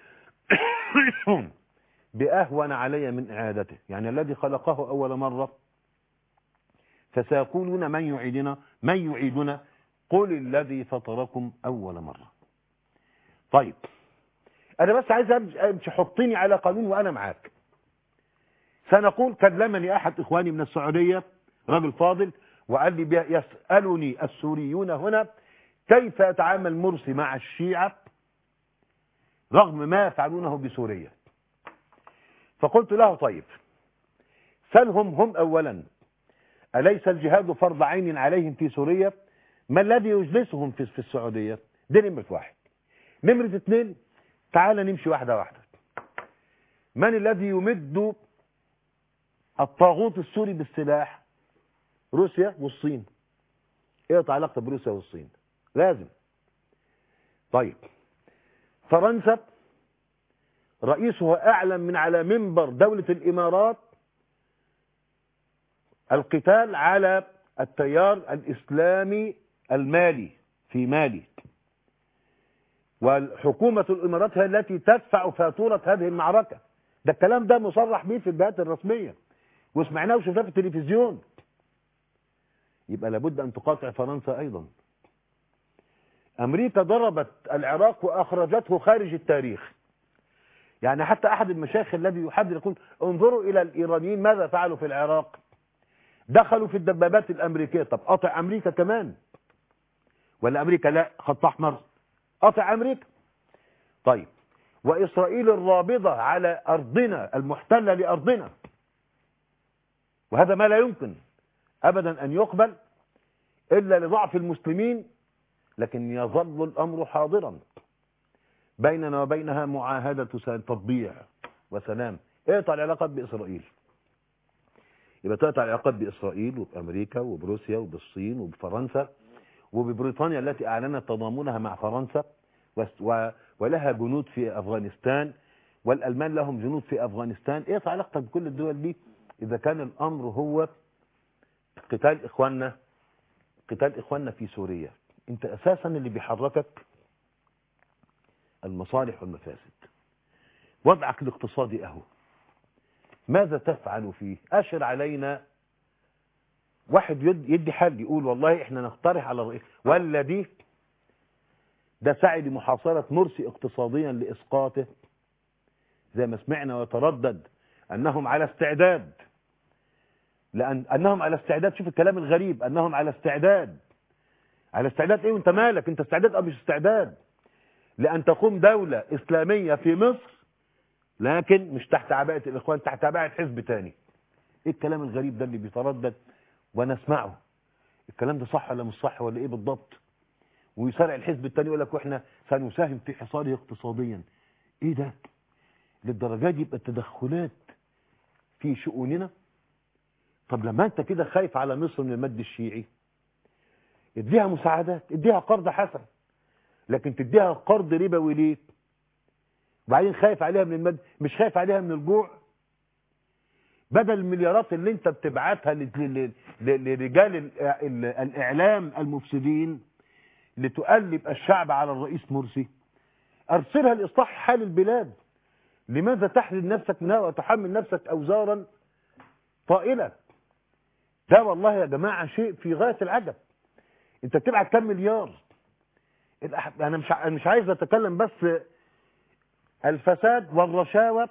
بأهون علي من إعادته. يعني الذي خلقه أول مرة فسيقولون من يعيدنا من يعيدنا قل الذي فطركم أول مرة. طيب أنا بس عايز أمشي حطيني على قانون وأنا معاك. سنقول كلمني أحد إخواني من السعودية رجل فاضل وقال لي يسألني السوريون هنا كيف يتعامل مرسي مع الشيعة رغم ما يفعلونه بسوريا. فقلت له طيب سلهم هم أولا، أليس الجهاد فرض عين عليهم في سوريا؟ ما الذي يجلسهم في في السعودية؟ دي نمرة واحد. نمرة اثنين، تعال نمشي واحدة واحدة. من الذي يمد الطاغوت السوري بالسلاح؟ روسيا والصين. ايه علاقة بروسيا والصين؟ لازم. طيب، فرنسا رئيسها أعلن من على منبر دولة الإمارات القتال على التيار الإسلامي المالي في مالي، والحكومة الإمارات هي التي تدفع فاتورة هذه المعركة. ده الكلام ده مصرح به في الجهات الرسمية وسمعناه وشفناه في التلفزيون. يبقى لابد أن تقاطع فرنسا أيضا. أمريكا ضربت العراق وأخرجته خارج التاريخ. يعني حتى أحد المشايخ الذي يحدث يقول انظروا إلى الإيرانيين ماذا فعلوا في العراق. دخلوا في الدبابات الأمريكية. طب قطع أمريكا كمان، ولا أمريكا لا خط أحمر؟ قطع أمريكا. طيب، وإسرائيل الرابضة على أرضنا المحتلة لأرضنا، وهذا ما لا يمكن أبدا أن يقبل إلا لضعف المسلمين، لكن يظل الأمر حاضرا. بيننا وبينها معاهدة تطبيع وسلام. اقطع العلاقات بإسرائيل. يبقى تقطع العلاقات بإسرائيل وبأمريكا وبروسيا وبالصين وبفرنسا وببريطانيا التي أعلنت تضامنها مع فرنسا ولها جنود في أفغانستان، والألمان لهم جنود في أفغانستان. اقطع علاقتك بكل الدول دي إذا كان الأمر هو قتال إخواننا قتال إخواننا في سوريا. أنت أساسا اللي بيحركك المصالح والمفاسد. وضعك الاقتصادي أهو، ماذا تفعل فيه؟ أشر علينا. واحد يدي حل يقول والله احنا نقترح على الرئيس، ولا دي ده سعي لمحاصرة مرسي اقتصاديا لإسقاطه زي ما سمعنا، ويتردد أنهم على استعداد، لأن أنهم على استعداد. شوف الكلام الغريب، أنهم على استعداد. على استعداد إيه وأنت مالك؟ أنت استعداد أو مش استعداد لأن تقوم دولة إسلامية في مصر، لكن مش تحت عباءة الإخوان، تحت عباءة حزب تاني. إيه الكلام الغريب ده اللي بيتردد وأنا أسمعه؟ الكلام ده صح ولا مش صح ولا إيه بالضبط؟ ويسارع الحزب التاني يقول لك وإحنا سنساهم في حصاره اقتصاديا. إيه ده؟ للدرجة دي يبقى التدخلات في شؤوننا؟ طب لما أنت كده خايف على مصر من المد الشيعي، اديها مساعدات، اديها قرض حسن، لكن تديها قرض ربوي ليه؟ وبعدين خايف عليها من المد، مش خايف عليها من الجوع؟ بدل المليارات اللي انت بتبعتها لرجال الاعلام المفسدين لتقلب الشعب على الرئيس مرسي، ارسلها لاصلاح حال البلاد. لماذا تحرم نفسك منها وتحمل نفسك اوزارا طائله؟ ده والله يا جماعه شيء في غايه العجب. انت بتبعت كام مليار؟ انا مش مش عايز اتكلم، بس الفساد والرشاوى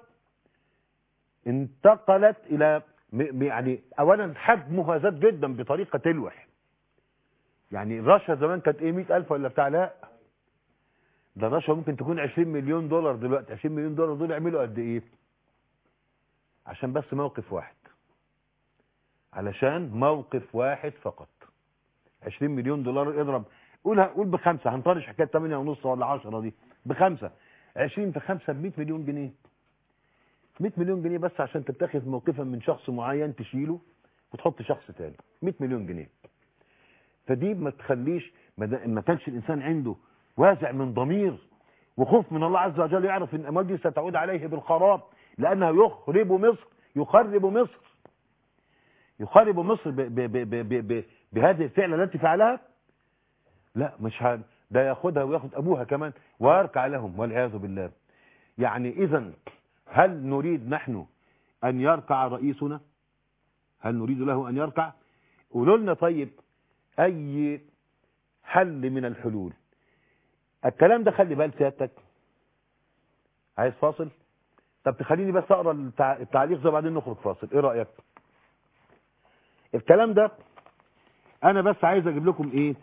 انتقلت الى يعني اولا حجمها زاد جدا بطريقه تلوح. يعني الرشوه زمان كانت ايه، مئة ألف ولا بتاع؟ لا، ده الرشوه ممكن تكون عشرين مليون دولار دلوقتي. عشرين مليون دولار دول يعملوا قد ايه؟ عشان بس موقف واحد، علشان موقف واحد فقط. عشرين مليون دولار اضرب، قول قول بخمسه، هنطرش حكايه ثمانية ونص ولا عشرة دي بخمسه. عشرين في خمسه ب مئة مليون جنيه. مئة مليون جنيه بس عشان تتخذ موقفا من شخص معين تشيله وتحط شخص تاني. مئة مليون جنيه. فدي ما تخليش، ما كانش الانسان عنده وازع من ضمير وخوف من الله عز وجل، يعرف ان الاموال دي ستعود عليه بالخراب، لانها يخرب مصر يخرب مصر يخرب مصر ب ب ب ب ب ب بهذه الفعله التي فعلها. لا، مش ه... ده ياخدها وياخد ابوها كمان ويركع لهم والعياذ بالله. يعني اذا هل نريد نحن ان يركع رئيسنا؟ هل نريد له ان يركع؟ قولوا لنا طيب اي حل من الحلول. الكلام ده خلي بال سيادتك. عايز فاصل؟ طب تخليني بس اقرا التع... التعليق ده وبعدين نخرج فاصل، ايه رايك؟ الكلام ده انا بس عايز اجيب لكم ايه،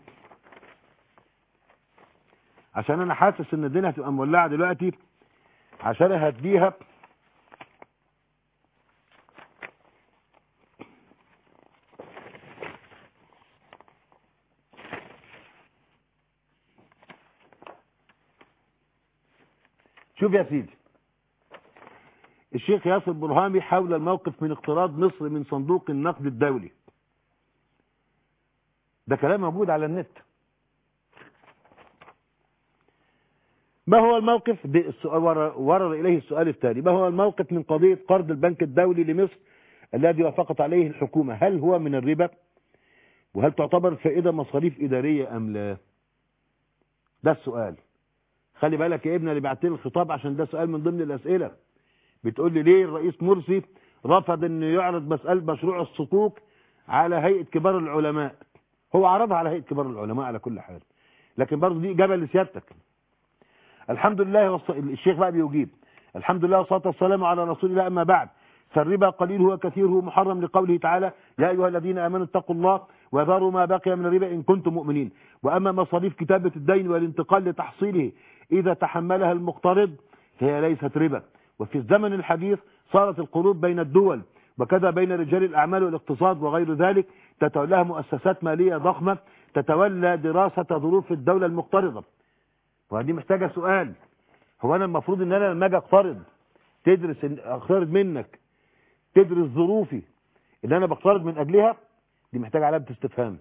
عشان انا حاسس ان الدنيا هتبقى مولعه دلوقتي، عشان اهديها. شوف يا سيدي، الشيخ ياسر برهامي حول الموقف من اقتراض مصر من صندوق النقد الدولي. ده كلام موجود على النت. ما هو الموقف؟ ورد إليه السؤال التالي: ما هو الموقف من قضية قرض البنك الدولي لمصر الذي وافقت عليه الحكومة؟ هل هو من الربا؟ وهل تعتبر الفائدة مصاريف إدارية أم لا؟ ده السؤال. خلي بالك يا ابني اللي بعت لي الخطاب، عشان ده سؤال من ضمن الأسئلة. بتقول لي ليه الرئيس مرسي رفض انه يعرض مسألة مشروع الصكوك على هيئة كبار العلماء؟ هو عرضها على هيئة كبار العلماء على كل حال، لكن برضه دي إجابة لسيادتك. الحمد لله والص... الشيخ بقى بيجيب: الحمد لله والصلاة والسلام على رسول الله، أما بعد، فالربا قليله وكثيره محرم لقوله تعالى: يا أيها الذين آمنوا اتقوا الله وذروا ما بقي من الربا إن كنتم مؤمنين. وأما مصاريف كتابة الدين والانتقال لتحصيله إذا تحملها المقترض فهي ليست ربا. وفي الزمن الحديث صارت القروض بين الدول وكذا بين رجال الأعمال والاقتصاد وغير ذلك تتولاها مؤسسات مالية ضخمة تتولى دراسة ظروف الدولة المقترضة. وهذه محتاجة سؤال: هو أنا المفروض إن أنا لما أجي أقترض تدرس أقترض منك تدرس ظروفي اللي أنا بقترض من أجلها؟ دي محتاجة علامة استفهام.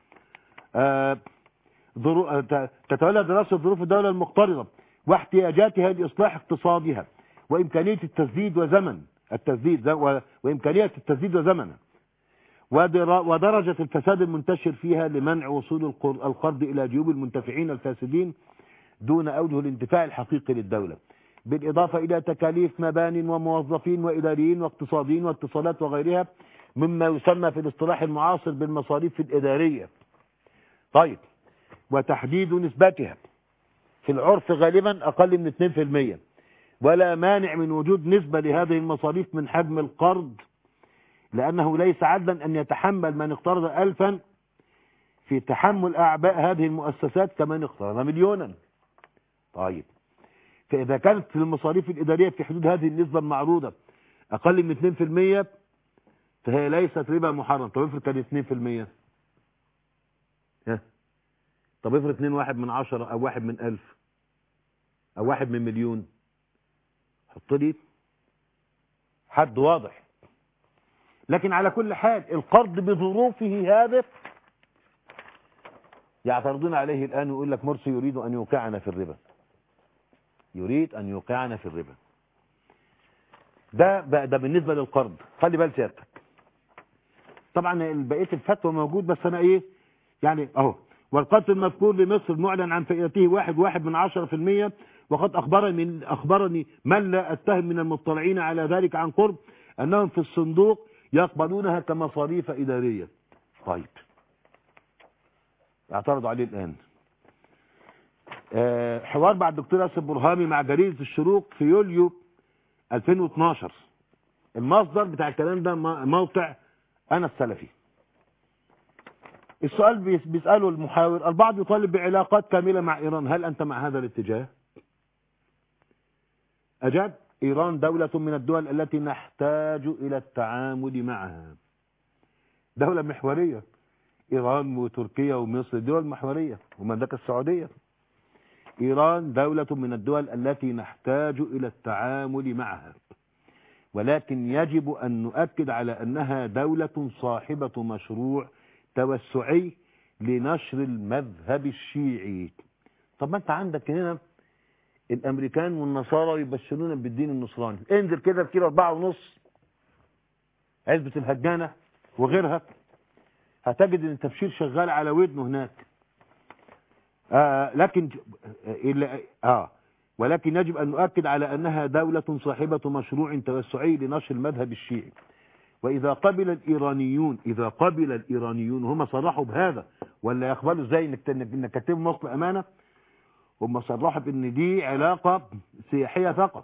آه ظرو... تتولى دراسة ظروف الدولة المقترضة واحتياجاتها لإصلاح اقتصادها وإمكانية التسديد وزمن التسديد و... وإمكانية التسديد وزمنه ودر... ودرجة الفساد المنتشر فيها لمنع وصول القر... القرض إلى جيوب المنتفعين الفاسدين دون أوجه الانتفاع الحقيقي للدولة، بالإضافة إلى تكاليف مبان وموظفين وإداريين واقتصاديين واتصالات وغيرها مما يسمى في الاصطلاح المعاصر بالمصاريف الإدارية. طيب، وتحديد نسبتها في العرف غالبا أقل من اثنين بالمئة، ولا مانع من وجود نسبة لهذه المصاريف من حجم القرض، لأنه ليس عدلا أن يتحمل من اقترض ألفا في تحمل أعباء هذه المؤسسات كمن اقترض مليونا. طيب، فإذا كانت المصاريف الإدارية في حدود هذه النسبة المعروضة أقل من اثنين بالمئة فهي ليست ربا محرم. طب افرض كان اثنين بالمئة، ها؟ طب افرض اثنين واحد من عشرة أو واحد من ألف أو واحد من مليون، حط لي حد واضح. لكن على كل حال القرض بظروفه هذا يعترضون عليه الآن ويقول لك مرسي يريد أن يوقعنا في الربا، يريد أن يوقعنا في الربا. ده ده بالنسبة للقرض. خلي بال سيادتك، طبعا بقية الفتوى موجود، بس أنا إيه يعني أهو: والقرض المذكور لمصر معلن عن فائدته واحد واحد من عشرة في المية، وقد أخبرني من أخبرني من لا أتهم من المطلعين على ذلك عن قرب أنهم في الصندوق يقبلونها كمصاريف إدارية. طيب، اعترضوا عليه الآن. أه حوار مع الدكتور ياسر برهامي مع جريدة الشروق في يوليو ألفين واثناشر. المصدر بتاع الكلام ده موقع أنا السلفي. السؤال بيسأله المحاور: البعض يطالب بعلاقات كاملة مع إيران، هل أنت مع هذا الاتجاه؟ أجاب: إيران دولة من الدول التي نحتاج إلى التعامل معها. دولة محورية، إيران وتركيا ومصر دول محورية، ومملكة السعودية. إيران دولة من الدول التي نحتاج إلى التعامل معها، ولكن يجب أن نؤكد على أنها دولة صاحبة مشروع توسعي لنشر المذهب الشيعي. طب ما أنت عندك هنا الأمريكان والنصارى يبشرون بالدين النصراني. انزل كده في كيلو أربعة ونص عزبة الهجانة وغيرها، هتجد ان التبشير شغال على ودنه هناك. آه لكن آه ولكن يجب أن نؤكد على أنها دولة صاحبة مشروع توسعي لنشر المذهب الشيعي. وإذا قبل الإيرانيون إذا قبل الإيرانيون هم صرحوا بهذا، ولا يقبلوا ازاي انك انك تكتب مصر أمانة؟ هم صرحوا بأن دي علاقة سياحية فقط.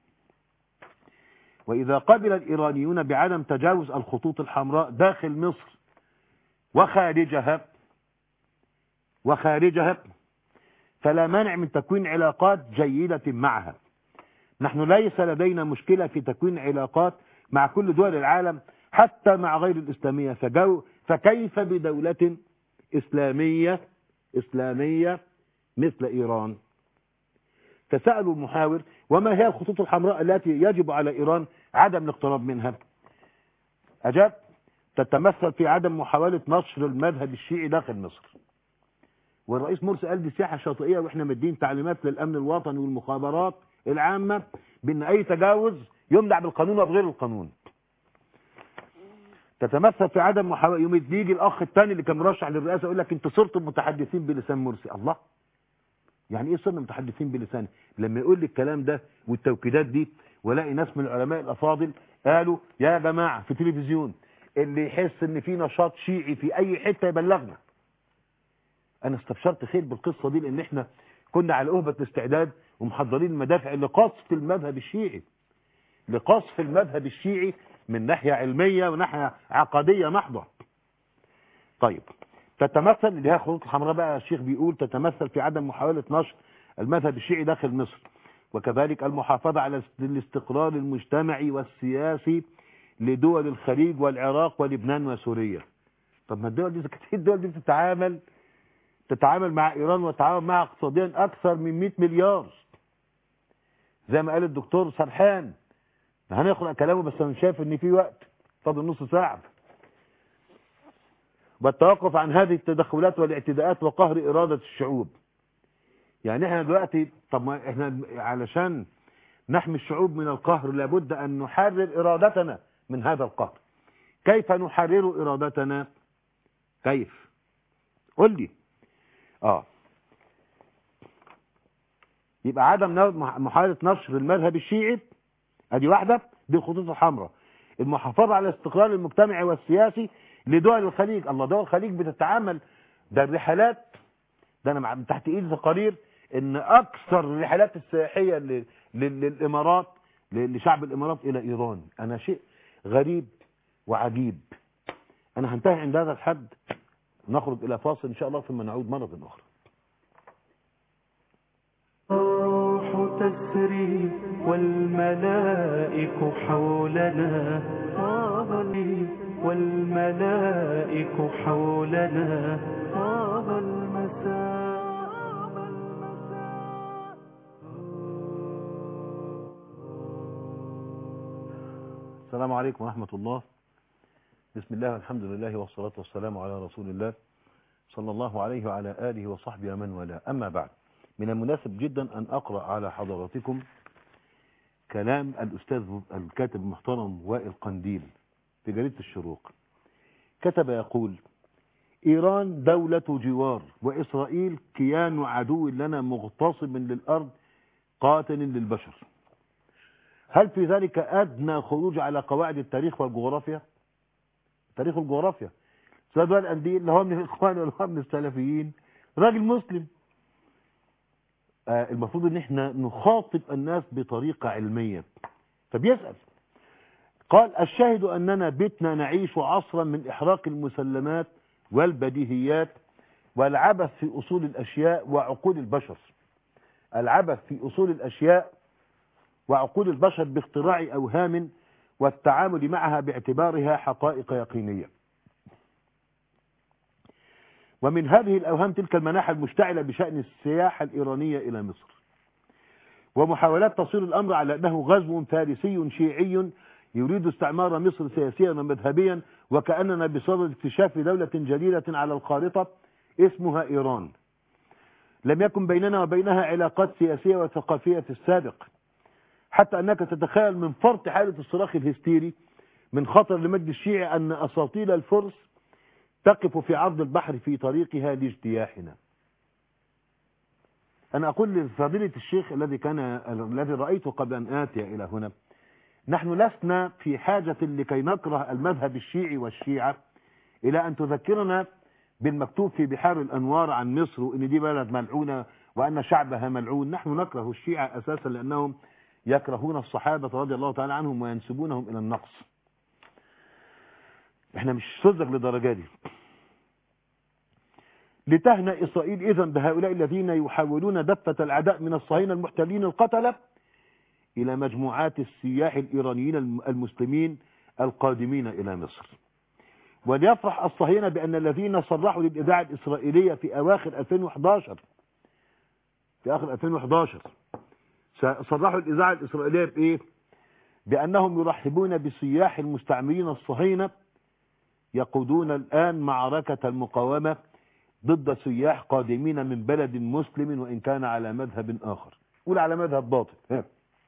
وإذا قبل الإيرانيون بعدم تجاوز الخطوط الحمراء داخل مصر وخارجها وخارجها فلا مانع من تكوين علاقات جيدة معها. نحن ليس لدينا مشكلة في تكوين علاقات مع كل دول العالم حتى مع غير الإسلامية، فجو فكيف بدولة إسلامية إسلامية مثل إيران؟ فسألوا المحاور: وما هي الخطوط الحمراء التي يجب على إيران عدم الاقتراب منها؟ أجاب: تتمثل في عدم محاولة نشر المذهب الشيعي داخل مصر. والرئيس مرسي قال دي سياحة شاطئية، واحنا مدين تعليمات للأمن الوطني والمخابرات العامة بأن أي تجاوز يمنع بالقانون وبغير القانون. تتمثل في عدم محاولة، يوم يجي الأخ الثاني اللي كان مرشح للرئاسة يقول لك أنتوا صرتم متحدثين بلسان مرسي. الله، يعني إيه صرنا متحدثين بلسانه؟ لما يقول لي الكلام ده والتوكيدات دي، ولاقي ناس من العلماء الأفاضل قالوا يا جماعة في تلفزيون اللي يحس ان في نشاط شيعي في اي حتة يبلغنا. انا استبشرت خير بالقصة دي، لان احنا كنا على أهبة الاستعداد ومحضرين المدافع لقصف المذهب الشيعي، لقصف المذهب الشيعي من ناحية علمية وناحية عقدية محضة. طيب، تتمثل اللي هي الخطوط الحمراء بقى الشيخ بيقول تتمثل في عدم محاولة نشر المذهب الشيعي داخل مصر، وكذلك المحافظة على الاستقرار المجتمعي والسياسي لدول الخليج والعراق ولبنان وسوريا. طب ما الدول دي كتير، الدول دي بتتعامل تتعامل مع ايران وتتعامل معها اقتصاديا اكثر من مئة مليار، زي ما قال الدكتور سرحان. هنقرأ كلامه بس انا شايف ان في وقت فاضل نص ساعه. والتوقف عن هذه التدخلات والاعتداءات وقهر اراده الشعوب. يعني احنا دلوقتي، طب ما احنا علشان نحمي الشعوب من القهر لابد ان نحرر ارادتنا من هذا القهر. كيف نحرر ارادتنا؟ كيف؟ قل لي. اه يبقى عدم محاولة نشر المذهب الشيعي، ادي واحدة، دي الخطوط الحمراء. المحافظة على الاستقرار المجتمعي والسياسي لدول الخليج. الله، دول الخليج بتتعامل، ده الرحلات، ده انا تحت ايدي تقارير ان اكثر الرحلات السياحية للامارات، لشعب الامارات الى ايران. انا شيء غريب وعجيب. انا هنتهي عند هذا الحد، نخرج الى فاصل ان شاء الله ثم نعود مرة اخرى. الروح تسري والملائك حولنا، طاب لي والملائك حولنا، طاب المساء. السلام عليكم ورحمة الله. بسم الله والحمد لله والصلاة والسلام على رسول الله صلى الله عليه وعلى آله وصحبه ومن والاه. أما بعد، من المناسب جدا أن أقرأ على حضراتكم كلام الأستاذ الكاتب المحترم وائل قنديل في جريدة الشروق. كتب يقول: إيران دولة جوار، وإسرائيل كيان عدو لنا مغتصب للأرض قاتل للبشر. هل في ذلك أدنى خروج على قواعد التاريخ والجغرافيا؟ تاريخ الجغرافيا. أستاذ وائل قنديل اللي هو من الإخوان ولا هو من السلفيين، راجل مسلم. آه المفروض ان احنا نخاطب الناس بطريقة علمية. فبيسأل، قال: الشاهد اننا بتنا نعيش عصرا من احراق المسلمات والبديهيات والعبث في اصول الاشياء وعقول البشر. العبث في اصول الاشياء وعقول البشر باختراع اوهام والتعامل معها باعتبارها حقائق يقينية. ومن هذه الأوهام تلك المناحة المشتعلة بشأن السياحة الإيرانية إلى مصر، ومحاولات تصوير الأمر على أنه غزو فارسي شيعي يريد استعمار مصر سياسيا ومذهبيا، وكأننا بصدد اكتشاف دولة جديدة على الخارطة اسمها إيران. لم يكن بيننا وبينها علاقات سياسية وثقافية في السابق، حتى أنك تتخيل من فرط حالة الصراخ الهستيري من خطر لمجد الشيعي أن أساطيل الفرس تقف في عرض البحر في طريقها لاجتياحنا. أنا أقول لفضيلة الشيخ الذي كان الذي رأيته قبل أن آتي إلى هنا، نحن لسنا في حاجة لكي نكره المذهب الشيعي والشيعة إلى أن تذكرنا بالمكتوب في بحار الأنوار عن مصر، وإن دي بلد ملعونة وأن شعبها ملعون. نحن نكره الشيعة أساسا لأنهم يكرهون الصحابة رضي الله تعالى عنهم وينسبونهم إلى النقص. احنا مش صدق لدرجة دي. لتهنأ إسرائيل إذن بهؤلاء الذين يحاولون دفة العداء من الصهاينة المحتلين القتلة إلى مجموعات السياح الإيرانيين المسلمين القادمين إلى مصر. وليفرح الصهاينة بأن الذين صرحوا للإذاعة الإسرائيلية في أواخر ألفين وإحدى عشر في آخر ألفين وإحدى عشر صرحوا الإذاعة الإسرائيلية بإيه؟ بأنهم يرحبون بسياح المستعمرين الصهاينة يقودون الآن معركة المقاومة ضد سياح قادمين من بلد مسلم وإن كان على مذهب آخر. قول على مذهب باطل.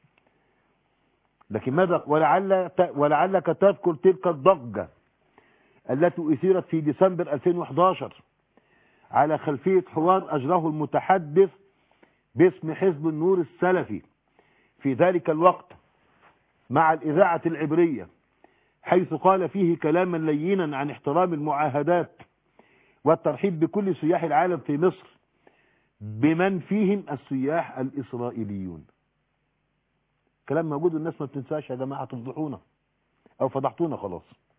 لكن ماذا ولعل ولعلك تذكر تلك الضجة التي أثيرت في ديسمبر ألفين وأحد عشر على خلفية حوار أجره المتحدث باسم حزب النور السلفي في ذلك الوقت مع الإذاعة العبرية، حيث قال فيه كلاما لينا عن احترام المعاهدات والترحيب بكل سياح العالم في مصر بمن فيهم السياح الإسرائيليون. كلام موجود والناس ما بتنساش يا جماعة، تفضحونا أو فضحتونا خلاص.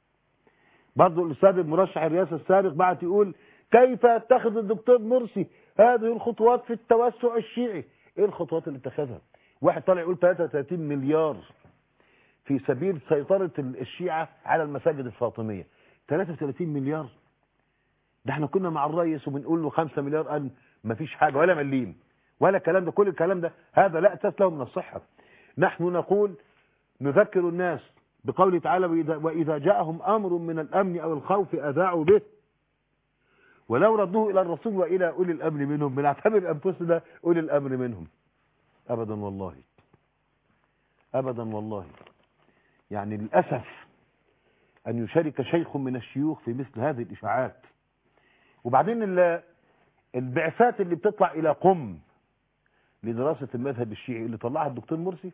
برضو الأستاذ المرشح الرئاسة السابق بعت يقول كيف يتخذ الدكتور مرسي هذه الخطوات في التوسع الشيعي. ايه الخطوات اللي اتخذها؟ واحد طالع يقول ثلاثة وثلاثين مليار في سبيل سيطرة الشيعة على المساجد الفاطمية. ثلاثة وثلاثين مليار، ده احنا كنا مع الرئيس وبنقول له خمسة مليار، قال ما فيش حاجة ولا مليم ولا كلام ده. كل الكلام ده هذا لا أساس له من الصحة. نحن نقول نذكر الناس بقوله تعالى وإذا جاءهم أمر من الأمن أو الخوف أذاعوا به ولو ردوه إلى الرسول وإلى أولي الأمر منهم. بنعتبر أنفسنا أولي الأمر منهم؟ أبدا والله، أبدا والله. يعني للأسف أن يشارك شيخ من الشيوخ في مثل هذه الإشاعات. وبعدين البعثات اللي بتطلع إلى قم لدراسة المذهب الشيعي اللي طلعها الدكتور مرسي.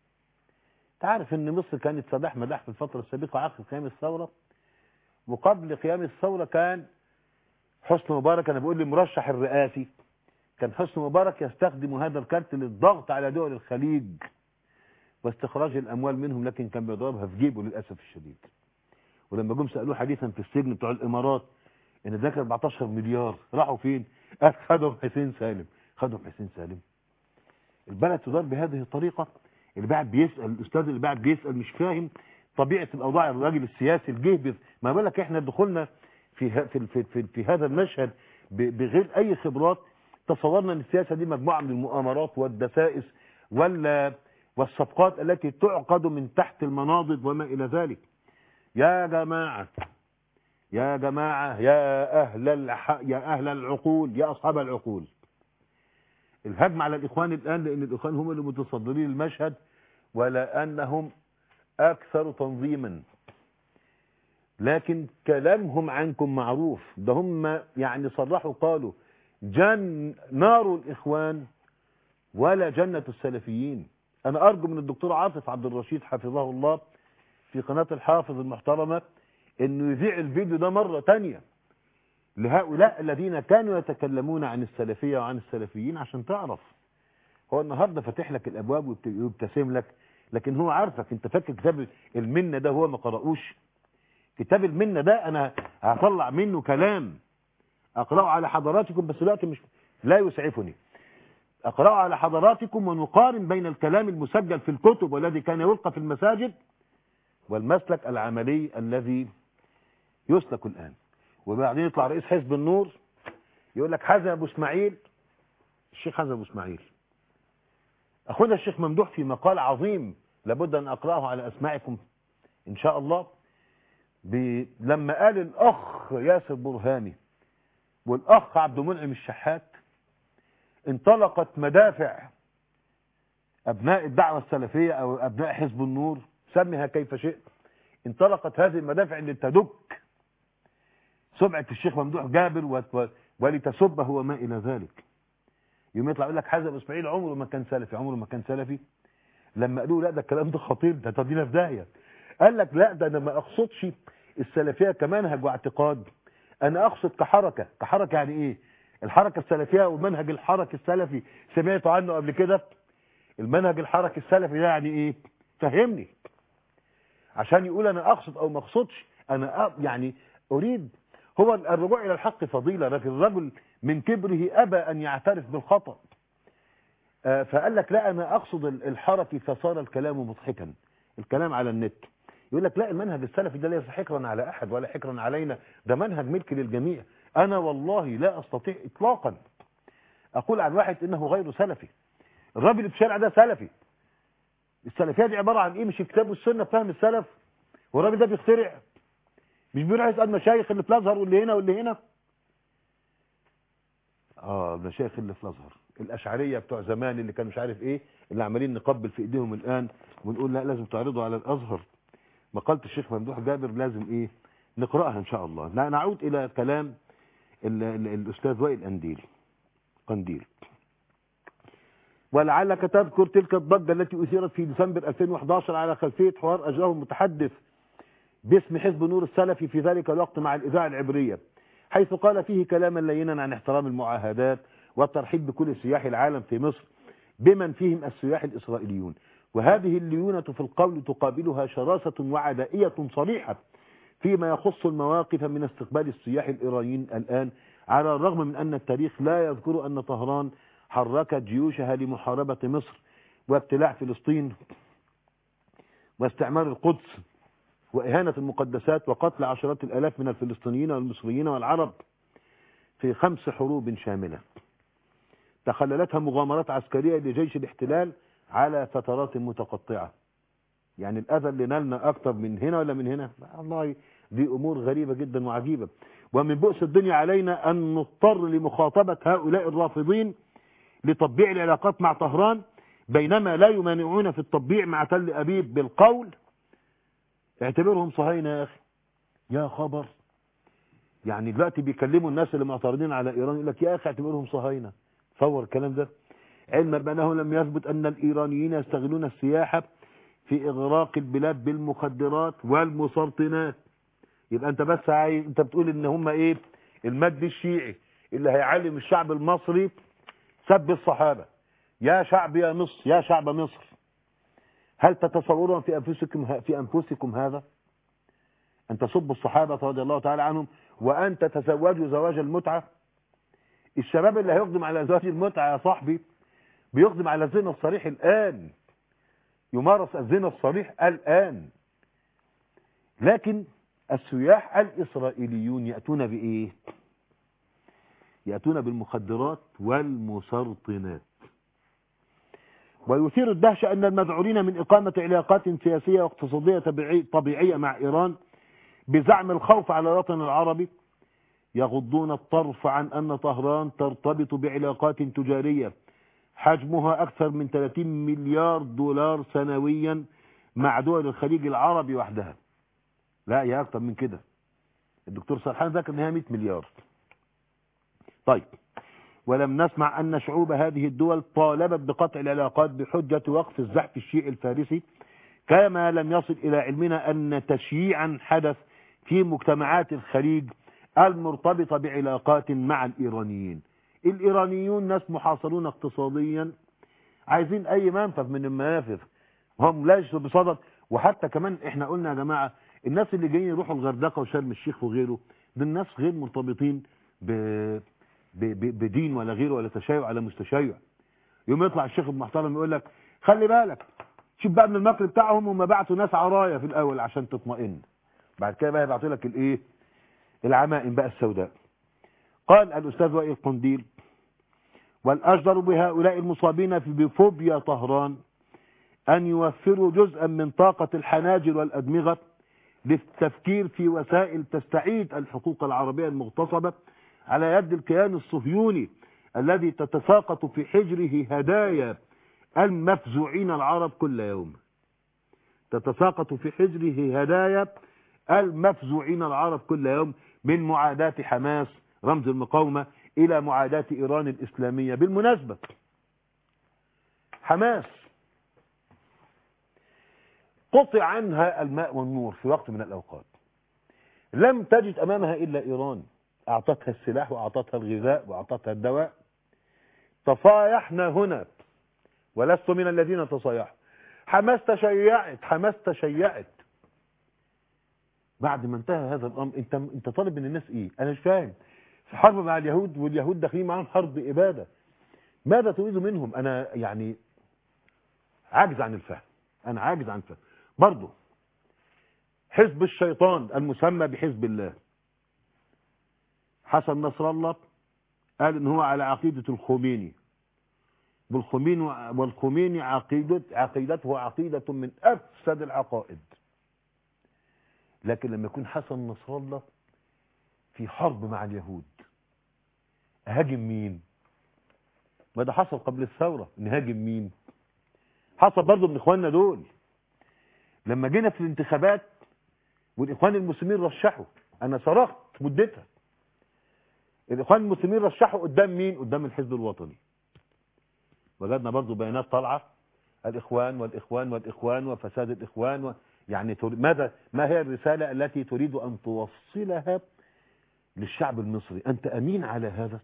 تعرف ان مصر كانت سداح مداح في الفترة السابقة عقب قيام الثورة، وقبل قيام الثورة كان حسني مبارك، انا بقول للمرشح الرئاسي، كان حسني مبارك يستخدم هذا الكارت للضغط على دول الخليج واستخراج الاموال منهم، لكن كان بيضربها في جيبه للاسف الشديد. ولما جم سالوه حديثا في السجن بتوع الامارات ان ده كان أربعتاشر مليار راحوا فين؟ قال خدهم حسين سالم. خدهم حسين سالم. البلد تدار بهذه الطريقة. اللي بعد بيسأل الأستاذ اللي بعد بيسأل مش فاهم طبيعة الأوضاع. الراجل السياسي الجهبذ، ما بالك احنا دخلنا في في في, في, في هذا المشهد بغير أي خبرات، تصورنا أن السياسة دي مجموعة من المؤامرات والدسائس ولا والصفقات التي تعقد من تحت المناضد وما إلى ذلك. يا جماعة يا جماعة يا أهل الح... يا أهل العقول، يا أصحاب العقول، الهجم على الإخوان الآن لأن الإخوان هم اللي متصدرين المشهد ولا أنهم أكثر تنظيما، لكن كلامهم عنكم معروف. ده هم يعني صرحوا قالوا جن نار الإخوان ولا جنة السلفيين. أنا أرجو من الدكتور عاطف عبد الرشيد حفظه الله في قناة الحافظ المحترمة أنه يذيع الفيديو ده مرة تانية لهؤلاء الذين كانوا يتكلمون عن السلفية وعن السلفيين، عشان تعرف هو النهاردة فاتح لك الأبواب ويبتسم لك، لكن هو عارفك. انت فاكر كتاب المنة ده هو ما قرأوش؟ كتاب المنة ده أنا هطلع منه كلام أقرأه على حضراتكم، بس دلوقتي مش لا يسعفني. أقرأه على حضراتكم ونقارن بين الكلام المسجل في الكتب والذي كان يلقى في المساجد والمسلك العملي الذي يسلك الآن. وبعدين يطلع رئيس حزب النور يقول لك حازم ابو اسماعيل، الشيخ حازم ابو اسماعيل، اخونا الشيخ ممدوح في مقال عظيم لابد ان اقراه على اسماعكم ان شاء الله، لما قال الاخ ياسر برهاني والاخ عبد المنعم الشحات انطلقت مدافع ابناء الدعوه السلفيه او ابناء حزب النور، سميها كيف شئت، انطلقت هذه المدافع اللي تدك سمعة الشيخ ممدوح جابر ولتسبه وما إلى ذلك. يوم يطلع يقول لك حازم اسماعيل عمره ما كان سلفي، عمره ما كان سلفي. لما قالوا لا ده الكلام ده خطير، ده تدينا في داهيه. قال لك لا ده انا ما اقصدش السلفيه كمنهج واعتقاد، انا اقصد كحركه. كحركه يعني ايه؟ الحركه السلفيه والمنهج الحركي السلفي سمعتوا عنه قبل كده؟ المنهج الحركي السلفي ده يعني ايه؟ فهمني. عشان يقول انا اقصد او ما اقصدش، انا يعني اريد. هو الرجوع الى الحق فضيله، لكن الرجل من كبره ابى ان يعترف بالخطأ. فقال لك لا انا اقصد الحركي، فصار الكلام مضحكا، الكلام على النت. يقول لك لا المنهج السلفي ده ليس حكرا على احد ولا حكرا علينا، ده منهج ملك للجميع. انا والله لا استطيع اطلاقا اقول عن واحد انه غير سلفي. الراجل اللي في الشارع ده سلفي. السلفيه دي عباره عن ايه؟ مش الكتاب والسنه فهم السلف، والراجل ده بيخترع، مش بيروح يسال مشايخ اللي في الازهر واللي هنا واللي هنا. اه المشايخ اللي في الازهر الاشعريه بتوع زمان اللي كانوا مش عارف ايه، اللي عمالين نقبل في ايديهم الان ونقول لا لازم تعرضوا على الازهر. مقاله الشيخ ممدوح جابر لازم ايه نقراها ان شاء الله. نعود الى كلام ال ال الاستاذ وائل قنديل قنديل ولعلك تذكر تلك الضجه التي اثيرت في ديسمبر ألفين وأحد عشر على خلفيه حوار اجراه المتحدث باسم حزب نور السلفي في ذلك الوقت مع الاذاعه العبريه، حيث قال فيه كلاما لينا عن احترام المعاهدات والترحيب بكل سياح العالم في مصر بمن فيهم السياح الإسرائيليون، وهذه الليونة في القول تقابلها شراسة وعدائية صريحة فيما يخص المواقف من استقبال السياح الإيرانيين الآن، على الرغم من أن التاريخ لا يذكر أن طهران حركت جيوشها لمحاربة مصر وابتلاع فلسطين واستعمار القدس وإهانة المقدسات وقتل عشرات الآلاف من الفلسطينيين والمصريين والعرب في خمس حروب شاملة تخللتها مغامرات عسكرية لجيش الاحتلال على فترات متقطعة. يعني الأذى اللي نالنا أكتر من هنا ولا من هنا؟ والله دي أمور غريبة جدا وعجيبة. ومن بؤس الدنيا علينا أن نضطر لمخاطبة هؤلاء الرافضين لتطبيع العلاقات مع طهران، بينما لا يمانعون في التطبيع مع تل أبيب بالقول اعتبرهم صهاينة. يا أخي يا خبر، يعني دلوقتي بيكلموا الناس اللي معترضين على إيران يقول لك يا أخي اعتبرهم صهاينة. تصور الكلام ده، علما بأنه لم يثبت أن الإيرانيين يستغلون السياحة في إغراق البلاد بالمخدرات والمسرطنات. يبقى أنت بس عايز أنت بتقول إن هم إيه؟ المد الشيعي اللي هيعلم الشعب المصري سب الصحابة. يا شعب يا مصر، يا شعب مصر، هل تتصورون في أنفسكم في أنفسكم هذا؟ أن تسبوا الصحابة رضي الله تعالى عنهم وأن تتزوجوا زواج المتعة؟ الشباب اللي هيقدم على زواج المتعة يا صاحبي بيقدم على الزنا الصريح الآن، يمارس الزنا الصريح الآن. لكن السياح الإسرائيليون يأتون بإيه؟ يأتون بالمخدرات والمسرطنات. ويثير الدهشة أن المذعورين من إقامة علاقات سياسية واقتصادية طبيعية مع إيران بزعم الخوف على الوطن العربي يغضون الطرف عن أن طهران ترتبط بعلاقات تجارية حجمها أكثر من ثلاثين مليار دولار سنويا مع دول الخليج العربي وحدها. لا هي أكثر من كده، الدكتور سرحان ذكر أنها مئة مليار. طيب، ولم نسمع أن شعوب هذه الدول طالبت بقطع العلاقات بحجة وقف الزحف الشيعي الفارسي، كما لم يصل إلى علمنا أن تشييعا حدث في مجتمعات الخليج المرتبطة بعلاقات مع الإيرانيين. الإيرانيون ناس محاصرون اقتصاديا، عايزين أي منفذ من المنافذ، هم ليسوا بصدد. وحتى كمان احنا قلنا يا جماعة الناس اللي جايين يروحوا الغردقة وشرم الشيخ وغيره، دول الناس غير مرتبطين ب... ب... ب... بدين ولا غيره ولا تشيع على مستشيع. يوم يطلع الشيخ المحترم يقول لك خلي بالك، شوف بقى من المكر بتاعهم، هم بعتوا ناس عرايا في الأول عشان تطمئن، بعد كده بقى يبعتوا لك الايه؟ العمائم بقى السوداء. قال الأستاذ وائل قنديل: والأجدر بهؤلاء المصابين بفوبيا طهران أن يوفروا جزءا من طاقة الحناجر والأدمغة للتفكير في وسائل تستعيد الحقوق العربية المغتصبة على يد الكيان الصهيوني الذي تتساقط في حجره هدايا المفزوعين العرب كل يوم. تتساقط في حجره هدايا المفزوعين العرب كل يوم، من معاداة حماس رمز المقاومة إلى معاداة إيران الإسلامية. بالمناسبة حماس قطع عنها الماء والنور في وقت من الأوقات، لم تجد أمامها إلا إيران، أعطتها السلاح وأعطتها الغذاء وأعطتها الدواء. تصايحنا هنا ولست من الذين تصايحوا. حماس تشيعت، حماس تشيعت بعد ما انتهى هذا الأمر. انت انت طالب من الناس ايه؟ انا مش فاهم. في حرب مع اليهود واليهود داخلين معاهم حرب إبادة، ماذا تريد منهم؟ انا يعني عاجز عن الفهم، انا عاجز عن الفهم. برضه حزب الشيطان المسمى بحزب الله، حسن نصر الله قال ان هو على عقيدة الخميني، والخميني والخميني عقيدة عقيدته عقيدة من أفسد العقائد. لكن لما يكون حسن نصر الله في حرب مع اليهود هاجم مين؟ ما ده حصل قبل الثورة. نهاجم مين؟ حصل برضه من إخواننا دول. لما جينا في الانتخابات والإخوان المسلمين رشحوا، أنا صرخت مدتها، الإخوان المسلمين رشحوا قدام مين؟ قدام الحزب الوطني. وجدنا برضو بيانات طالعة الإخوان والإخوان والإخوان وفساد الإخوان و... يعني تر... ماذا ما هي الرسالة التي تريد أن توصلها للشعب المصري؟ أنت أمين على هذا؟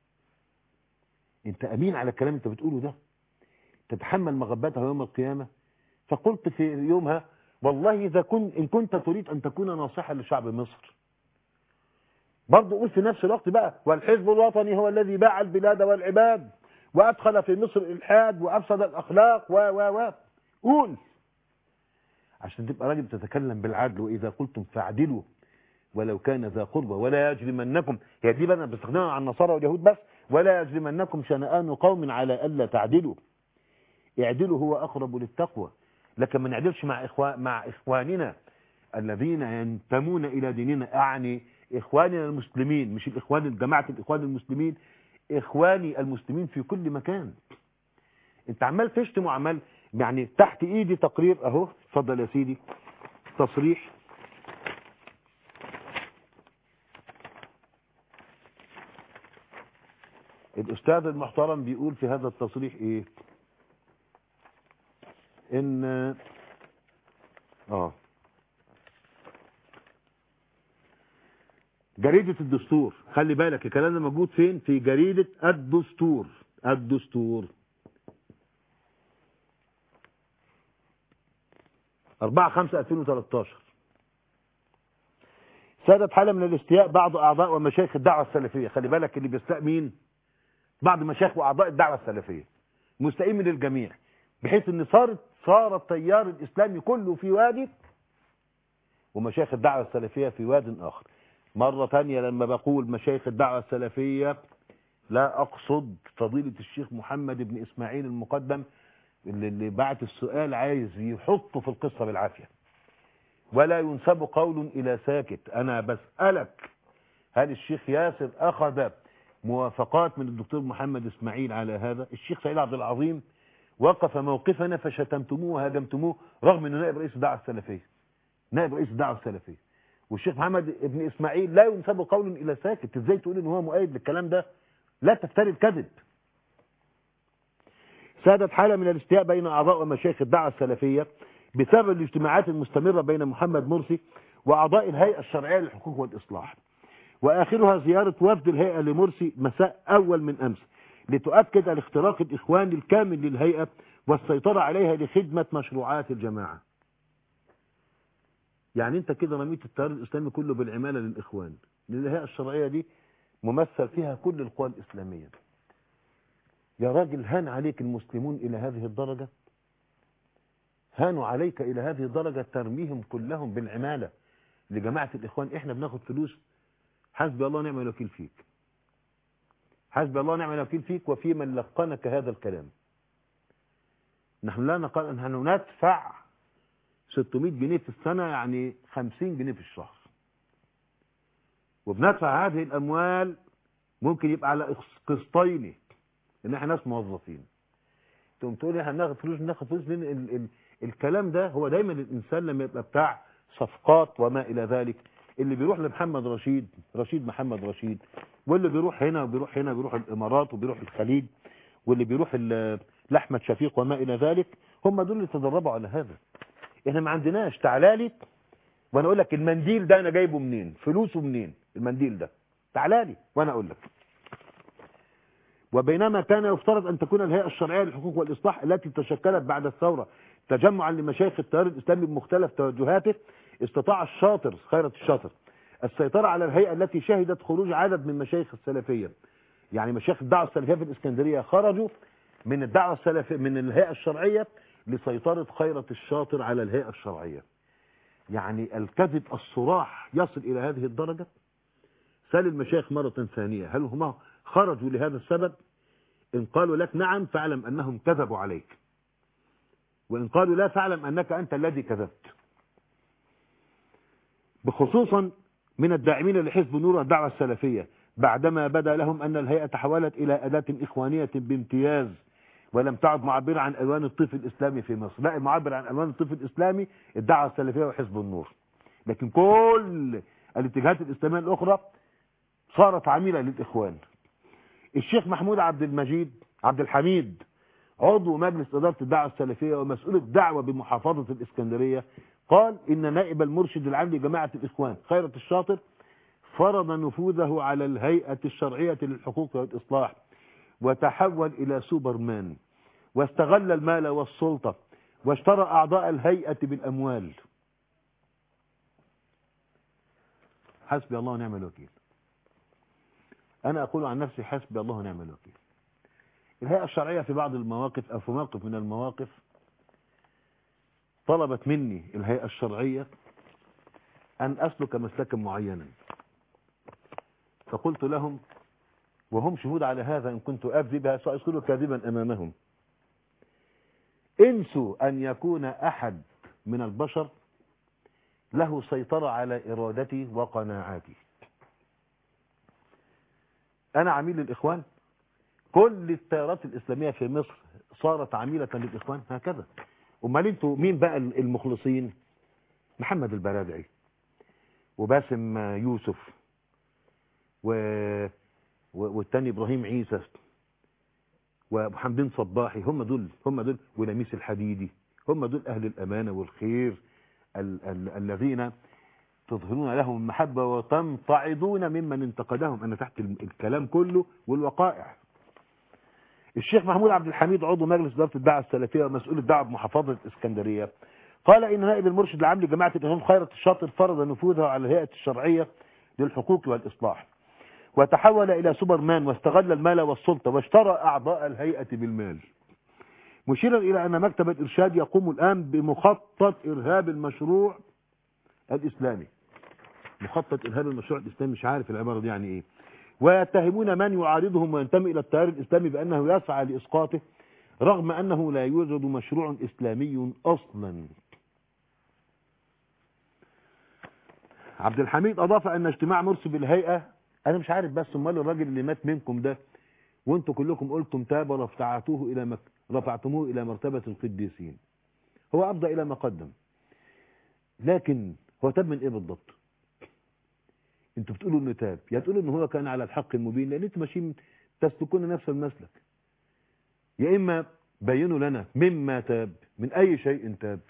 أنت أمين على الكلام أنت بتقوله ده؟ تتحمل مغبتها يوم القيامة؟ فقلت في يومها والله إذا كنت إن كنت تريد أن تكون ناصحا لشعب مصر، برضه قول في نفس الوقت بقى والحزب الوطني هو الذي باع البلاد والعباد وأدخل في مصر الإلحاد وأفسد الأخلاق و و و قول عشان تبقى راجل تتكلم بالعدل. وإذا قلتم فاعدلوا ولو كان ذا قربى ولا يجرمنكم، هي دي بقى أنا بستخدمها على النصارى واليهود بس، ولا يجرمنكم شنآن قوم على ألا تعدلوا، اعدلوا هو أقرب للتقوى. لكن ما نعدلش مع إخوان مع إخواننا الذين ينتمون إلى ديننا، أعني إخواننا المسلمين، مش الإخوان جماعة الإخوان المسلمين، إخواني المسلمين في كل مكان. أنت عمال تشتم وعمال يعني تحت إيدي تقرير أهو، اتفضل يا سيدي، تصريح الأستاذ المحترم بيقول في هذا التصريح إيه؟ إن آه جريدة الدستور، خلي بالك الكلام ده موجود فين؟ في جريدة الدستور. الدستور أربعة خمسة ألفين وثلاثة عشر. سادت حالة من الاستياء بعض أعضاء ومشايخ الدعوة السلفية. خلي بالك اللي بيستاء مين؟ بعض مشايخ وأعضاء الدعوة السلفية، مستائين من الجميع، بحيث ان صارت صار التيار الإسلامي كله في وادي ومشايخ الدعوة السلفية في واد آخر. مرة ثانية لما بقول مشايخ الدعوة السلفية لا أقصد فضيلة الشيخ محمد بن إسماعيل المقدم اللي بعت السؤال عايز يحطه في القصة بالعافية، ولا ينسب قول إلى ساكت. أنا بسألك هل الشيخ ياسر أخذ موافقات من الدكتور محمد إسماعيل على هذا؟ الشيخ سعيد عبد العظيم وقف موقفنا فشتمتموه وهاجمتموه رغم أنه نائب رئيس الدعوة السلفية، نائب رئيس الدعوة السلفية. والشيخ محمد ابن إسماعيل لا ينسب قول إلى ساكت. ازاي تقول ان هو مؤيد للكلام ده؟ لا تفتري الكذب. سادت حالة من الاستياء بين أعضاء ومشايخ الدعوة السلفية بسبب الاجتماعات المستمرة بين محمد مرسي وأعضاء الهيئة الشرعية للحقوق والإصلاح، وآخرها زيارة وفد الهيئة لمرسي مساء أول من أمس لتؤكد الاختراق الإخواني الكامل للهيئة والسيطرة عليها لخدمة مشروعات الجماعة. يعني انت كده رميت التيار الإسلامي كله بالعمالة للإخوان، لأن الهيئة الشرعية دي ممثل فيها كل القوى الإسلامية. يا راجل هان عليك المسلمون إلى هذه الدرجة؟ هانوا عليك إلى هذه الدرجة ترميهم كلهم بالعمالة لجماعة الإخوان؟ احنا بناخد فلوس، حسبي الله ونعم الوكيل فيك، حسبي الله ونعم الوكيل فيك وفي من لقنك هذا الكلام. نحن لا نقال أن ندفع ستمائة جنيه في السنة، يعني خمسين جنيه في الشهر، وبندفع هذه الأموال ممكن يبقى على قسطين، لأن احنا ناس موظفين. تقوم تقول احنا بناخد فلوس بناخد فلوس لأن ال ال الكلام ده هو دايما الإنسان لما يبقى بتاع صفقات وما إلى ذلك، اللي بيروح لمحمد رشيد رشيد محمد رشيد، واللي بيروح هنا وبيروح هنا بيروح الإمارات وبيروح الخليج، واللي بيروح لأحمد شفيق وما إلى ذلك، هم دول اللي تدربوا على هذا. احنا ما عندناش تعالالي وانا اقول لك المنديل ده انا جايبه منين، فلوسه منين المنديل ده، تعالالي وانا اقول لك. وبينما كان يفترض ان تكون الهيئة الشرعية للحقوق والاصلاح التي تشكلت بعد الثورة تجمعا لمشايخ التيار الاسلامي بمختلف توجهاته، استطاع الشاطر خيرت الشاطر السيطرة على الهيئة التي شهدت خروج عدد من مشايخ السلفية. يعني مشايخ الدعوة السلفية في الاسكندرية خرجوا من الدعوة السلفية من الهيئة الشرعية لسيطرة خيرة الشاطر على الهيئة الشرعية. يعني الكذب الصراح يصل إلى هذه الدرجة. سأل المشايخ مرة ثانية هل هم خرجوا لهذا السبب إن قالوا لك نعم فاعلم أنهم كذبوا عليك، وإن قالوا لا فاعلم أنك أنت الذي كذبت. بخصوصا من الداعمين لحزب النور والدعوة السلفية بعدما بدا لهم أن الهيئة تحولت إلى أداة إخوانية بامتياز ولم تعد معبرة عن ألوان الطيف الإسلامي في مصر. لا، المعبر عن ألوان الطيف الإسلامي الدعوة السلفية وحزب النور، لكن كل الاتجاهات الإسلامية الأخرى صارت عميلة للإخوان. الشيخ محمود عبد المجيد عبد الحميد عضو مجلس إدارة الدعوة السلفية ومسؤول الدعوة بمحافظة الإسكندرية قال إن نائب المرشد العام لجماعة الإخوان خيرت الشاطر فرض نفوذه على الهيئة الشرعية للحقوق والإصلاح وتحول إلى سوبرمان واستغل المال والسلطة واشترى أعضاء الهيئة بالأموال. حسبي الله ونعم الوكيل. أنا أقول عن نفسي حسبي الله ونعم الوكيل. الهيئة الشرعية في بعض المواقف أو في موقف من المواقف طلبت مني الهيئة الشرعية أن أسلك مسلكا معينا، فقلت لهم وهم شهود على هذا إن كنت أكذب سأصير كاذبا أمامهم: انسوا أن يكون أحد من البشر له سيطرة على إرادتي وقناعاتي. أنا عميل للإخوان، كل التيارات الإسلامية في مصر صارت عميلة للإخوان هكذا. أمال انتوا مين بقى المخلصين؟ محمد البرادعي وباسم يوسف و... والتاني إبراهيم عيسى وحمدين صباحي، هم دول هم دول ولميس الحديدي، هم دول أهل الأمانة والخير ال... ال... الذين تظهرون لهم المحبة وتمتعضون ممن انتقدهم. أنا تحت الكلام كله والوقائع. الشيخ محمود عبد الحميد عضو مجلس إدارة الدعوة السلفية ومسؤول الدعوة بمحافظة الإسكندرية قال إن نائب المرشد العام لجماعة الإخوان خيرت الشاطر فرض نفوذه على الهيئة الشرعية للحقوق والإصلاح وتحول إلى سوبرمان واستغل المال والسلطة واشترى أعضاء الهيئة بالمال، مشيرا إلى أن مكتب الإرشاد يقوم الآن بمخطط إرهاب المشروع الإسلامي. مخطط إرهاب المشروع الإسلامي، مش عارف العبارة دي يعني إيه. ويتهمون من يعارضهم وينتمي إلى التيار الإسلامي بأنه يسعى لإسقاطه رغم أنه لا يوجد مشروع إسلامي أصلا. عبد الحميد أضاف أن اجتماع مرسي بالهيئة، أنا مش عارف بس امال الراجل اللي مات منكم ده وانتم كلكم قلتم تاب ورفعتوه إلى مك... رفعتموه إلى مرتبة القديسين، هو أفضى إلى ما قدم، لكن هو تاب من إيه بالضبط؟ انتوا بتقولوا انه تاب، يا تقولوا انه هو كان على الحق المبين لان انتوا ماشيين تسلكون نفس المسلك، يا اما بينوا لنا مما تاب، من اي شيء تاب.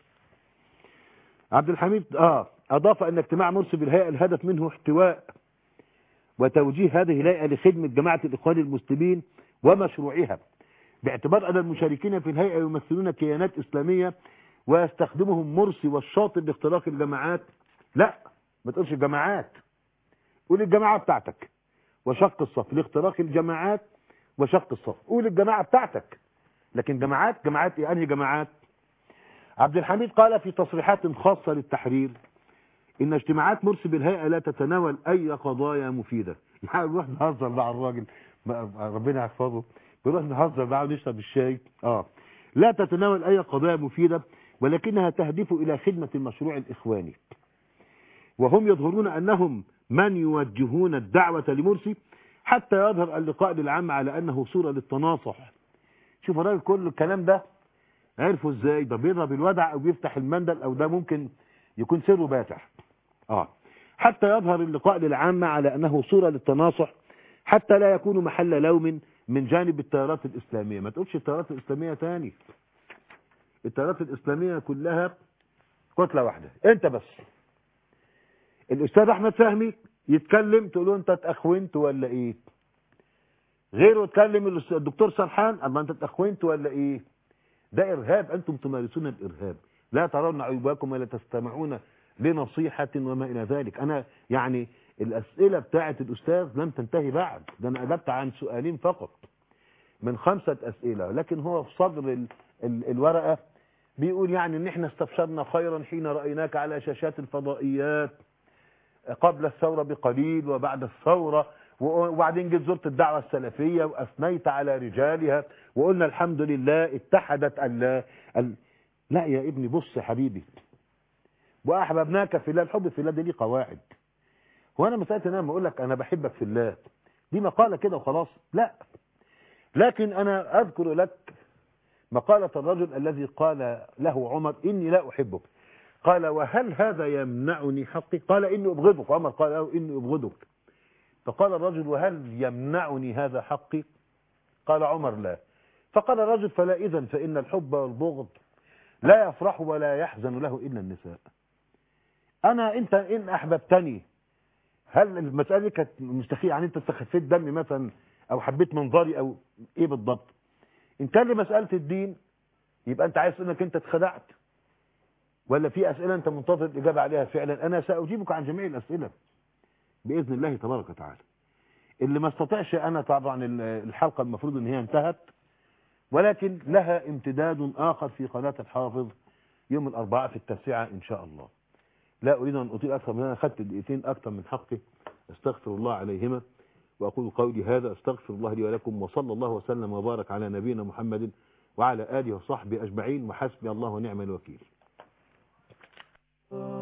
عبد الحميد اه اضاف ان اجتماع مرسي بالهيئه الهدف منه احتواء وتوجيه هذه الهيئه لخدمه جماعه الاخوان المسلمين ومشروعها، باعتبار ان المشاركين في الهيئه يمثلون كيانات اسلاميه ويستخدمهم مرسي والشاطر لاختراق الجماعات. لا، ما تقولش الجماعات، قول الجماعة بتاعتك وشق الصف، لاختراق الجماعات وشق الصف، قول الجماعة بتاعتك، لكن جماعات جماعات ايه؟ انهي جماعات؟ عبد الحميد قال في تصريحات خاصة للتحرير ان اجتماعات مرسي بالهيئة لا تتناول اي قضايا مفيدة. يعني نروح نهزر مع الراجل ربنا يحفظه، بنروح نهزر معاه ونشرب الشاي. اه لا تتناول اي قضايا مفيدة ولكنها تهدف الى خدمة المشروع الاخواني، وهم يظهرون أنهم من يوجهون الدعوة لمرسي حتى يظهر اللقاء للعام على أنه صورة للتناصح. شوف الراجل كل الكلام ده عرفوا ازاي؟ ده بيضرب الودع أو بيفتح المندل أو ده ممكن يكون سره باتح. آه. حتى يظهر اللقاء للعامة على أنه صورة للتناصح حتى لا يكون محل لوم من جانب التيارات الإسلامية. ما تقولش التيارات الإسلامية تاني، التيارات الإسلامية كلها كتلة واحدة. انت بس الأستاذ أحمد فهمي يتكلم تقول له أنت اتأخونت ولا إيه؟ غيره يتكلم الدكتور سرحان أما أنت اتأخونت ولا إيه؟ ده إرهاب، أنتم تمارسون الإرهاب، لا ترون عيوبكم ولا تستمعون لنصيحة وما إلى ذلك. أنا يعني الأسئلة بتاعة الأستاذ لم تنتهي بعد، ده أنا أجبت عن سؤالين فقط من خمسة أسئلة، لكن هو في صدر ال ال الورقة بيقول يعني إن إحنا استبشرنا خيرا حين رأيناك على شاشات الفضائيات قبل الثورة بقليل وبعد الثورة وبعدين جيت زرت الدعوة السلفية وأثنيت على رجالها وقلنا الحمد لله اتحدت ال ال لا يا ابني بص يا حبيبي، وأحببناك في الله. الحب في الله دي ليه قواعد. هو أنا مسألة أنا لما أقول لك أنا بحبك في الله دي مقالة كده وخلاص؟ لا، لكن أنا أذكر لك مقالة الرجل الذي قال له عمر إني لا أحبك، قال وهل هذا يمنعني حقي؟ قال إني أبغضك. عمر قال له إني أبغضك. فقال الرجل وهل يمنعني هذا حقي؟ قال عمر لا. فقال الرجل فلا إذن فإن الحب والبغض لا يفرح ولا يحزن له إلا النساء. أنا أنت إن أحببتني هل المسألة دي كانت مستخيل يعني أنت استخفيت دمي مثلا أو حبيت منظري أو إيه بالضبط؟ إن كان لمسألة الدين يبقى أنت عايز إنك أنت اتخدعت، ولا في أسئلة أنت منتظر الإجابة عليها فعلا؟ أنا سأجيبك عن جميع الأسئلة بإذن الله تبارك وتعالى. اللي ما استطيعش أنا طبعا الحلقة المفروض ان هي انتهت، ولكن لها امتداد آخر في قناة الحافظ يوم الأربعاء في التاسعة إن شاء الله. لا أريد أن أطيل أكثر من أنا أخذت دقيقتين أكثر من حقي، استغفر الله عليهما، وأقول قولي هذا استغفر الله لي ولكم، وصلى الله وسلم وبارك على نبينا محمد وعلى آله وصحبه أجمعين، وحسبي الله ونعم الوكيل.